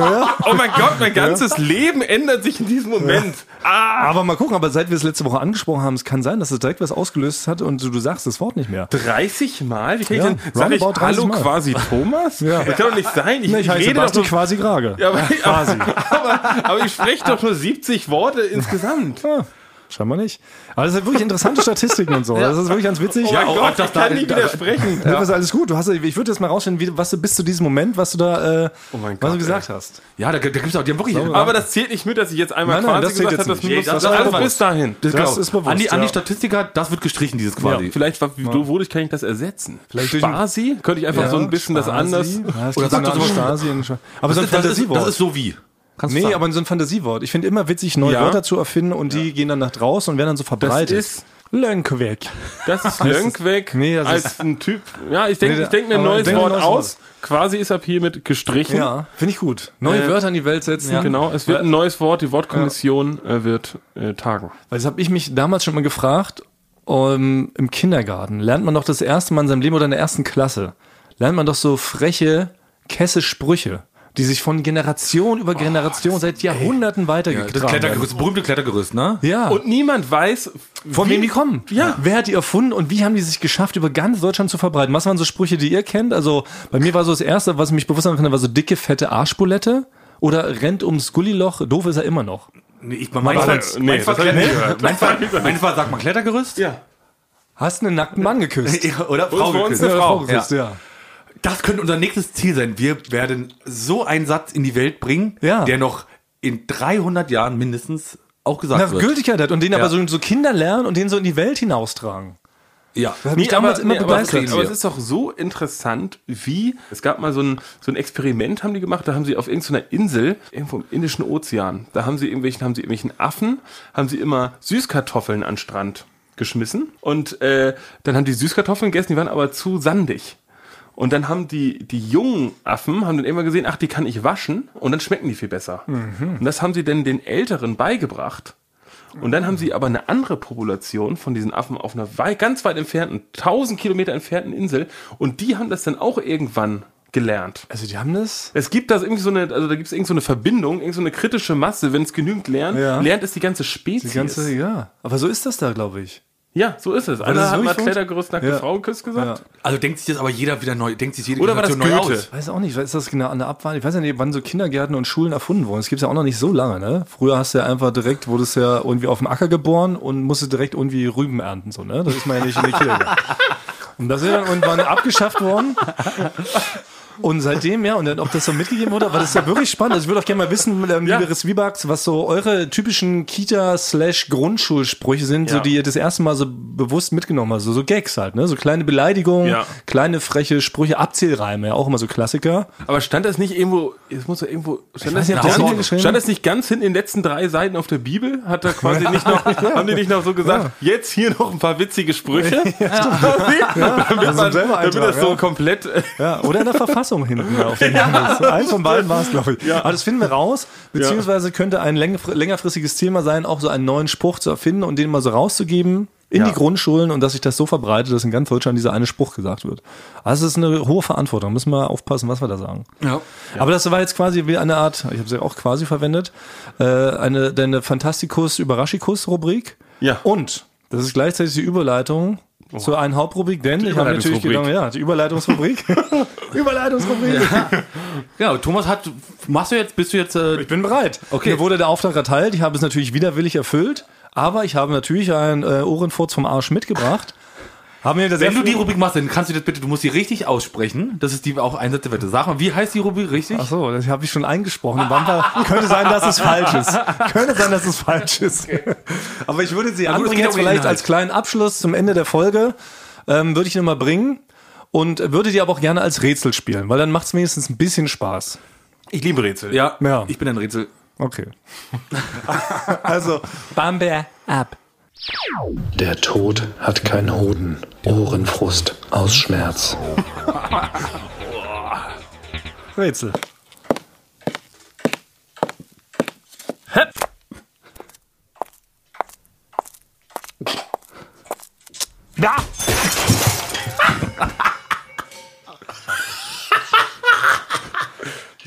Oh mein Gott, mein ganzes Leben ändert sich in diesem Moment. Ah. Aber mal gucken, aber seit wir es letzte Woche angesprochen haben, es kann sein, dass es direkt was ausgelöst hat und du, du sagst das Wort nicht mehr. dreißig Mal? Wie kann ich Ja, denn, sag ich roundabout Hallo dreißig Mal. quasi Thomas? Ja. Das kann doch nicht sein. Ich, Nee, ich ich heiße rede doch Basti nur, quasi Grage. ja, aber, quasi. aber, aber ich spreche doch nur siebzig Worte insgesamt. Ja, scheinbar nicht. Aber das sind wirklich interessante Statistiken und so. Das ist wirklich ganz witzig. Oh mein Ja, Gott, das ich kann da- nie da- widersprechen. Ja. Das ist alles gut. Du hast, ich würde jetzt mal rausstellen, wie, was du bis zu diesem Moment, was du da, äh, Oh mein was Gott, du gesagt hast. Ja, da, da gibt's auch, die haben wirklich... Aber das zählt nicht mit, dass ich jetzt einmal Nein, nein, quasi das zählt gesagt habe, jetzt das, nicht. muss, Nee, das, das- das das- alles bis dahin. Das genau. ist bewusst, An die, an die ja. Statistiker, das wird gestrichen, dieses quasi. Ja, vielleicht, ja. wodurch kann ich das ersetzen? Vielleicht durch ein- Spasi? Könnte ich einfach so ein bisschen das anders... Ja, es Oder gibt so sagt eine das so- Stasi in- Aber so ein das, ist, das, ist, Fantasiewort. das ist so wie. Kannst du Nee, sagen. aber so ein Fantasiewort. Ich finde immer witzig, neue Ja. Wörter zu erfinden und die gehen dann nach draußen und werden dann so verbreitet. ist- Lönkwerk. Das ist Lönkweg Nee, das als ist- ein Typ. Ja, ich denke Nee, ich denk mir ein aber neues denk ein Wort neues aus. Quasi ist ab hiermit gestrichen. Ja, finde ich gut. Neue Äh, Wörter in die Welt setzen. Ja. Genau, es wird ein neues Wort. Die Wortkommission äh, wird äh, tagen. Weil das habe ich mich damals schon mal gefragt, um, im Kindergarten lernt man doch das erste Mal in seinem Leben oder in der ersten Klasse, lernt man doch so freche, kesse Sprüche, die sich von Generation über Generation seit Jahrhunderten ja, weitergetragen das werden. Klettergerüst, berühmte Klettergerüst, ne? Ja. Und niemand weiß, Von wie- wem die kommen. Ja. Wer hat die erfunden und wie haben die sich geschafft, über ganz Deutschland zu verbreiten? Was waren so Sprüche, die ihr kennt? Also bei mir war so das Erste, was mich bewusst machen kann, war so dicke, fette Arschbulette oder rennt ums Gulliloch. Doof ist er immer noch. Nee, ich, meins Aber- war, nee, meins war, das hab ich nicht Kletter- gehört. meins war, meins war, sag mal, Klettergerüst? Ja. Hast einen nackten Mann geküsst. Ja, oder Wo Frau ist bei uns geküsst. eine Ja, Frau? geküsst, ja. Das könnte unser nächstes Ziel sein. Wir werden so einen Satz in die Welt bringen, Ja. der noch in dreihundert Jahren mindestens auch gesagt Nach wird. Gültigkeit hat und den Ja. aber so, so Kinder lernen und den so in die Welt hinaustragen. Ja. Das hat mich damals immer aber, begeistert. es- aber es ist doch so interessant, wie, es gab mal so ein, so ein Experiment, haben die gemacht, da haben sie auf irgendeiner Insel, irgendwo im Indischen Ozean, da haben sie irgendwelchen, haben sie irgendwelchen Affen, haben sie immer Süßkartoffeln an den Strand geschmissen und äh, dann haben die Süßkartoffeln gegessen, die waren aber zu sandig. Und dann haben die, die jungen Affen, haben dann immer gesehen, ach, die kann ich waschen und dann schmecken die viel besser. Und das haben sie dann den Älteren beigebracht. Und dann haben sie aber eine andere Population von diesen Affen auf einer wei- ganz weit entfernten, tausend Kilometer entfernten Insel und die haben das dann auch irgendwann gelernt. Also die haben das... Es gibt da irgendwie so eine, also da gibt es irgend so eine Verbindung, irgend so eine kritische Masse, wenn es genügend lernt, Ja. lernt es die ganze Spezies. Die ganze, ja. Aber so ist das da, glaube ich. Ja, so ist es. das Einer ist hat mal wirklich Klettergerüst nackte Ja. Frau geküsst gesagt. Also denkt sich das aber jeder wieder neu, denkt sich jede Oder war das Generation neu Goethe? aus. Ich weiß auch nicht, was ist das genau an der Abwahl? Ich weiß ja nicht, wann so Kindergärten und Schulen erfunden wurden. Das gibt es ja auch noch nicht so lange, ne? Früher hast du ja einfach direkt, wurdest ja irgendwie auf dem Acker geboren und musstest direkt irgendwie Rüben ernten, so, ne? Das ist man ja nicht in den Kindergarten. Und das ist dann irgendwann abgeschafft worden. Und seitdem, ja, und dann, ob das so mitgegeben wurde, aber das ist ja wirklich spannend. Also ich würde auch gerne mal wissen, ähm, Ja. liebe Zwiebax, was so eure typischen Kita-Slash-Grundschulsprüche sind, so Ja. die ihr das erste Mal so bewusst mitgenommen habt. So, so Gags halt, ne? So kleine Beleidigungen, Ja. kleine freche Sprüche, Abzählreime, ja auch immer so Klassiker. Aber stand das nicht irgendwo, es muss ja irgendwo, stand das, weiß nicht, nicht hat das ganz, hier geschrieben? stand das nicht ganz hinten in den letzten drei Seiten auf der Bibel? Hat er quasi nicht noch, haben die nicht noch so gesagt, jetzt hier noch ein paar witzige Sprüche? Ja. Damit, Also man, selber damit das Eintrag, so ja. komplett, äh, Ja, oder in der Verfassung hinten auf dem Landes. Eins von beiden war es, glaube ich. Aber das finden wir raus, beziehungsweise könnte ein länger- längerfristiges Thema sein, auch so einen neuen Spruch zu erfinden und den mal so rauszugeben in Ja. die Grundschulen und dass sich das so verbreitet, dass in ganz Deutschland dieser eine Spruch gesagt wird. Also es ist eine hohe Verantwortung, müssen wir aufpassen, was wir da sagen. Ja. Aber das war jetzt quasi wie eine Art, ich habe sie auch quasi verwendet, äh, eine deine Fantasticus-Überraschikus-Rubrik. Ja. Und das ist gleichzeitig die Überleitung zu einer Hauptrubrik, denn ich habe natürlich Überleitungsrubrik. gedacht, ja, die Überleitungsrubrik. Überleitungsrubrik. Ja, Thomas hat, machst du jetzt, bist du jetzt, äh, Ich bin bereit. Okay. Mir wurde der Auftrag erteilt, ich habe es natürlich widerwillig erfüllt, aber ich habe natürlich einen äh, Ohrenfurz vom Arsch mitgebracht. Haben wir das wenn du erste- die Rubrik machst, dann kannst du das bitte, du musst die richtig aussprechen. Das ist die auch Einsatzwette. Sag mal, wie heißt die Rubrik richtig? Ach so, das habe ich schon eingesprochen. Im Bumper könnte sein, dass es falsch ist. Könnte sein, dass es falsch ist. Aber ich würde sie Aber es anbringen geht jetzt um den vielleicht Inhalt. als kleinen Abschluss zum Ende der Folge. Ähm, würde ich nochmal bringen und würde die aber auch gerne als Rätsel spielen, weil dann macht es wenigstens ein bisschen Spaß. ich liebe Rätsel. Ja, Ja. ich bin ein Rätsel. Okay. Also, Bamber ab. Der Tod hat kein Hoden, Ohrenfrust aus Schmerz. Rätsel.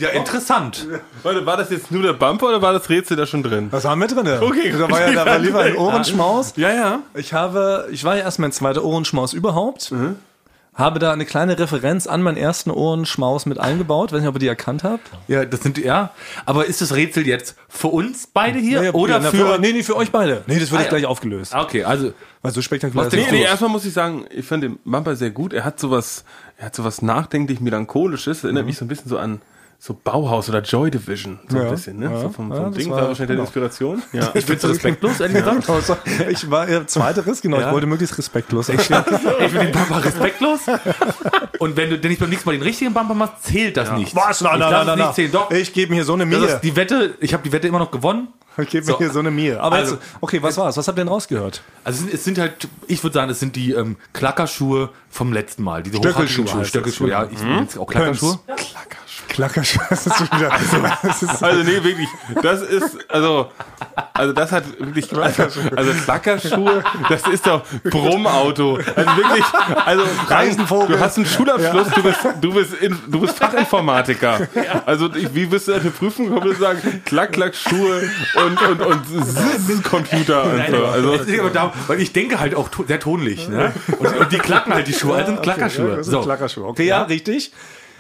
Ja, interessant. Warte, war das jetzt nur der Bumper oder war das Rätsel da schon drin? Was haben wir drin? Okay, da war ja da war lieber ein Ohrenschmaus. Ja, ja. Ich habe, ich war ja erst mein zweiter Ohrenschmaus überhaupt. Mhm. Habe da eine kleine Referenz an meinen ersten Ohrenschmaus mit eingebaut. Weiß nicht, ob ihr die erkannt habt. Ja, das sind, ja. Aber ist das Rätsel jetzt für uns beide hier Ja, ja, oder ja, für... Nee, nee, für euch beide. Nee, das wird Ah, jetzt ja. gleich aufgelöst. Okay, also... Weil so spektakulär Was ist Nee, das nee, nicht. erstmal muss ich sagen, ich fand den Bumper sehr gut. Er hat sowas, er hat sowas nachdenklich melancholisches. Erinnert mich so ein bisschen so an so Bauhaus oder Joy Division. So Ja, ein bisschen, ne? ja, so vom, ja, vom das Ding war- war wahrscheinlich genau. die Inspiration. Ja. Ich find's respektlos, ehrlich gesagt. Also, ich war ja zweiteres, genau. Ja. Ich wollte möglichst respektlos. Ich finde den Bumper respektlos. Und wenn du denn nicht beim nächsten Mal den richtigen Bumper machst, zählt das nicht. Was? Nein, Ich nein, lass nein, es nein. nicht zählen. Doch. Ich gebe mir hier so eine Das Mier. ist die Wette, ich habe die Wette immer noch gewonnen. Ich gebe mir So. hier so eine Mier. Aber Also- jetzt, okay, was war's? Was habt ihr denn rausgehört? Also es sind, es sind halt, ich würde sagen, es sind die ähm, Klackerschuhe vom letzten Mal. Diese Stöckelschuhe hochhackigen heißt Stöckelschuhe, das. ja. Ich nenne es auch Klackerschuhe. Klackerschuhe. Das ist schon wieder. Das ist Also nee, wirklich, das ist, also, also das hat wirklich, also, also Klackerschuhe, das ist doch Brummauto. Also wirklich, also Reisenvogel. du hast einen Schulabschluss, du bist, du bist, in, du bist Fachinformatiker. Also ich, wie wirst du eine Prüfung kommen und sagen, Klack, Klack, Schuhe und, und, und Zzz, Computer und so. Also, Es liegt aber darum, weil ich denke halt auch to sehr tonlich. Ne? Und, und die klacken halt die Schuhe, also sind Klackerschuhe. Das sind So. Klackerschuhe. Okay, ja, richtig.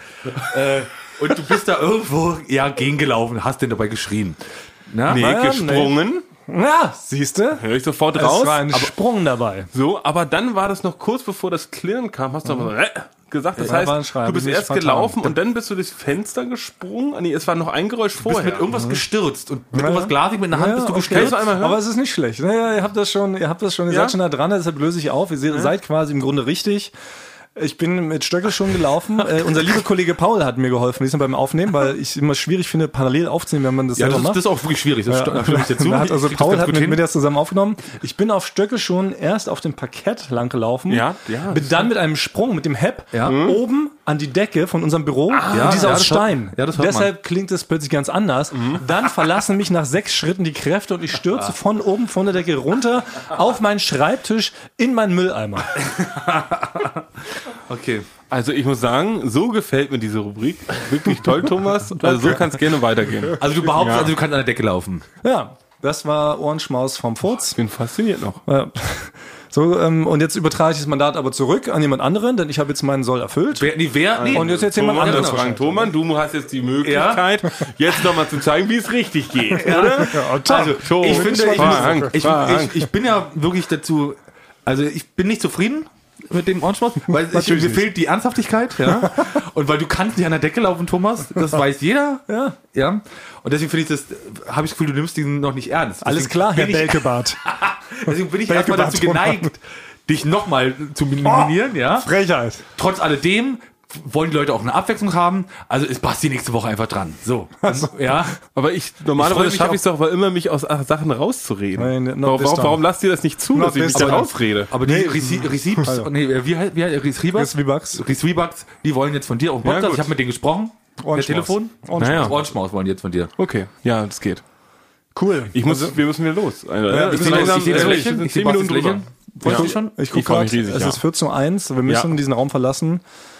Und du bist da irgendwo ja gegengelaufen, hast den dabei geschrien. Na? nee, ja, gesprungen, Ja, siehst du? höre ich sofort Es raus. war ein aber, Sprung dabei. so, aber dann war das noch kurz bevor das Klirren kam, hast du aber so, äh, gesagt, das Ja, war ein heißt, Schrei, du bist hab ich erst nicht gelaufen und dann bist du durchs Fenster gesprungen. Ah, nee, es war noch ein Geräusch Du bist vorher. mit irgendwas gestürzt und mit Ja. irgendwas Glasig mit einer Hand bist du okay. gestürzt. Kannst du einmal hören? Aber es ist nicht schlecht. Naja, ihr habt das schon, ihr habt das schon, ihr Ja? seid schon da dran, deshalb löse ich auf. Ihr seid, seid quasi im Grunde richtig. Ich bin mit Stöckelschuhen gelaufen. Äh, unser lieber Kollege Paul hat mir geholfen, diesmal beim Aufnehmen, weil ich immer schwierig finde, parallel aufzunehmen, wenn man das Ja, selber das ist, macht. das ist auch wirklich schwierig. Das Ja. stimme ich dir zu. Da hat also Ich krieg das Paul ganz hat gut mit hin. mir das zusammen aufgenommen. Ich bin auf Stöckelschuhen erst auf dem Parkett lang gelaufen. Ja, ja. Bin dann mit einem Sprung, mit dem Hepp, Ja. oben an die Decke von unserem Büro. ja, und dieser ja, aus das hört- Stein. ja, das hört man. Deshalb klingt es plötzlich ganz anders. Dann verlassen mich nach sechs Schritten die Kräfte und ich stürze von oben von der Decke runter auf meinen Schreibtisch in meinen Mülleimer. Okay. Also ich muss sagen, so gefällt mir diese Rubrik. Wirklich toll, Thomas. Also so kann es gerne weitergehen. Also du behauptest, Ja. also du kannst an der Decke laufen. Ja, das war Ohrenschmaus vom Furz. Ich bin fasziniert noch. Ja. So, ähm, und jetzt übertrage ich das Mandat aber zurück an jemand anderen, denn ich habe jetzt meinen Soll erfüllt. Wer, nee, wer? Nee. Und jetzt jetzt jemand Thomas, anderes. Frank Thomann, du hast jetzt die Möglichkeit, jetzt nochmal zu zeigen, wie es richtig geht. Oder? Also, Tom, ich finde, ich, Frank, ich, Frank. ich, ich bin ja wirklich dazu, also ich bin nicht zufrieden mit dem Ohrenschmaus, weil ich, mir fehlt die Ernsthaftigkeit, ja. Und weil du kannst nicht an der Decke laufen, Thomas, das weiß jeder, Ja. ja. Und deswegen finde ich das, habe ich das Gefühl, du nimmst diesen noch nicht ernst. Alles Deswegen klar, Herr bin ich, Belkebart. deswegen bin ich erstmal dazu Belkebart, geneigt, dich nochmal zu minimieren, ja. Frechheit. Trotz alledem wollen die Leute auch eine Abwechslung haben, also ist Basti nächste Woche einfach dran. So, ja. Aber ich, Ich freu normalerweise mich schaffe auf- ich es doch, aber immer mich aus ach, Sachen rauszureden. Nein, not warum, this warum, time. warum lasst ihr das nicht zu, Not dass ich mich this da time. rausrede? Aber die Reci- Receipts, Also. nee, wie heißt, wie heißt Receivers? Rebucks. Receivers, die wollen jetzt von dir auf dem Podcast. Ja, gut. ich habe mit denen gesprochen. Per Ohrenschmaus. Telefon. Naja. Ohrenschmaus wollen die jetzt von dir. Okay, ja, das geht. Cool. Ich muss, wir müssen wieder los. Also, ja, Ich es sehe ist langsam- ich sehe äh, das es Lächeln. sind Ich sehe zehn Bastis Minuten drüber. Lächeln. Freust du Ja. dich schon? Ich Ich gucke freu mich gerade, riesig, es ja. ist vierzehn Uhr eins, wir müssen Ja. diesen Raum verlassen.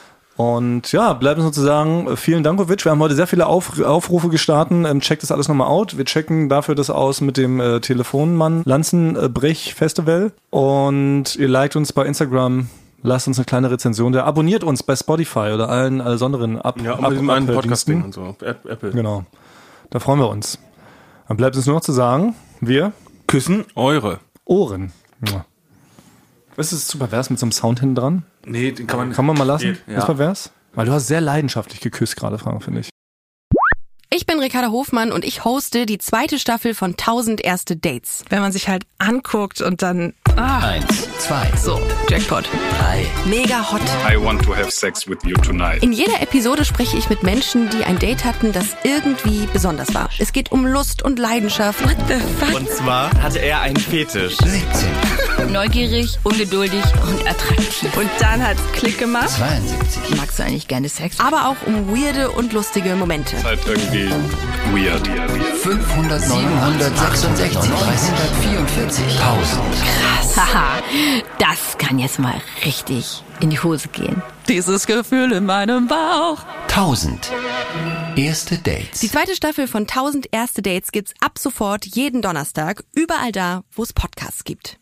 Und ja, bleibt uns sozusagen, äh, vielen Dank, Kovic. Wir haben heute sehr viele Auf, Aufrufe gestartet. Ähm, checkt das alles nochmal out. Wir checken dafür das aus mit dem äh, Telefonmann Lanzenbrech Festival. Und ihr liked uns bei Instagram. Lasst uns eine kleine Rezension da. Abonniert uns bei Spotify oder allen äh, sonderen Ab Ja, und Ab bei diesem einen Abhördiensten. Podcast-Ding und so. App- Apple. Genau. Da freuen wir uns. Dann bleibt uns nur noch zu sagen, wir Küssen? Eure. Ohren. Mua. Ist es zu pervers mit so einem Sound hinten dran? Nee, den kann man. Kann man mal lassen? Geht, ja. Ist pervers? Weil du hast sehr leidenschaftlich geküsst gerade, Frank, finde ich. Ich bin Ricarda Hofmann und ich hoste die zweite Staffel von tausend erste Dates. Wenn man sich halt anguckt und dann... Ah, Eins, zwei, So, Jackpot. drei. Mega hot. I want to have sex with you tonight. In jeder Episode spreche ich mit Menschen, die ein Date hatten, das irgendwie besonders war. Es geht um Lust und Leidenschaft. what the fuck? Und zwar hatte er einen Fetisch. siebzehn, Neugierig, ungeduldig und attraktiv. Und dann hat's Klick gemacht. zweiundsiebzig, Magst du eigentlich gerne Sex? Aber auch um weirde und lustige Momente. Halt irgendwie weird. fünfhundert, siebenhundertsechsundsechzig, dreihundertvierundvierzig, tausend. das. Haha, das kann jetzt mal richtig in die Hose gehen. Dieses Gefühl in meinem Bauch. tausend erste Dates. Die zweite Staffel von tausend erste Dates gibt's ab sofort jeden Donnerstag, überall da, wo es Podcasts gibt.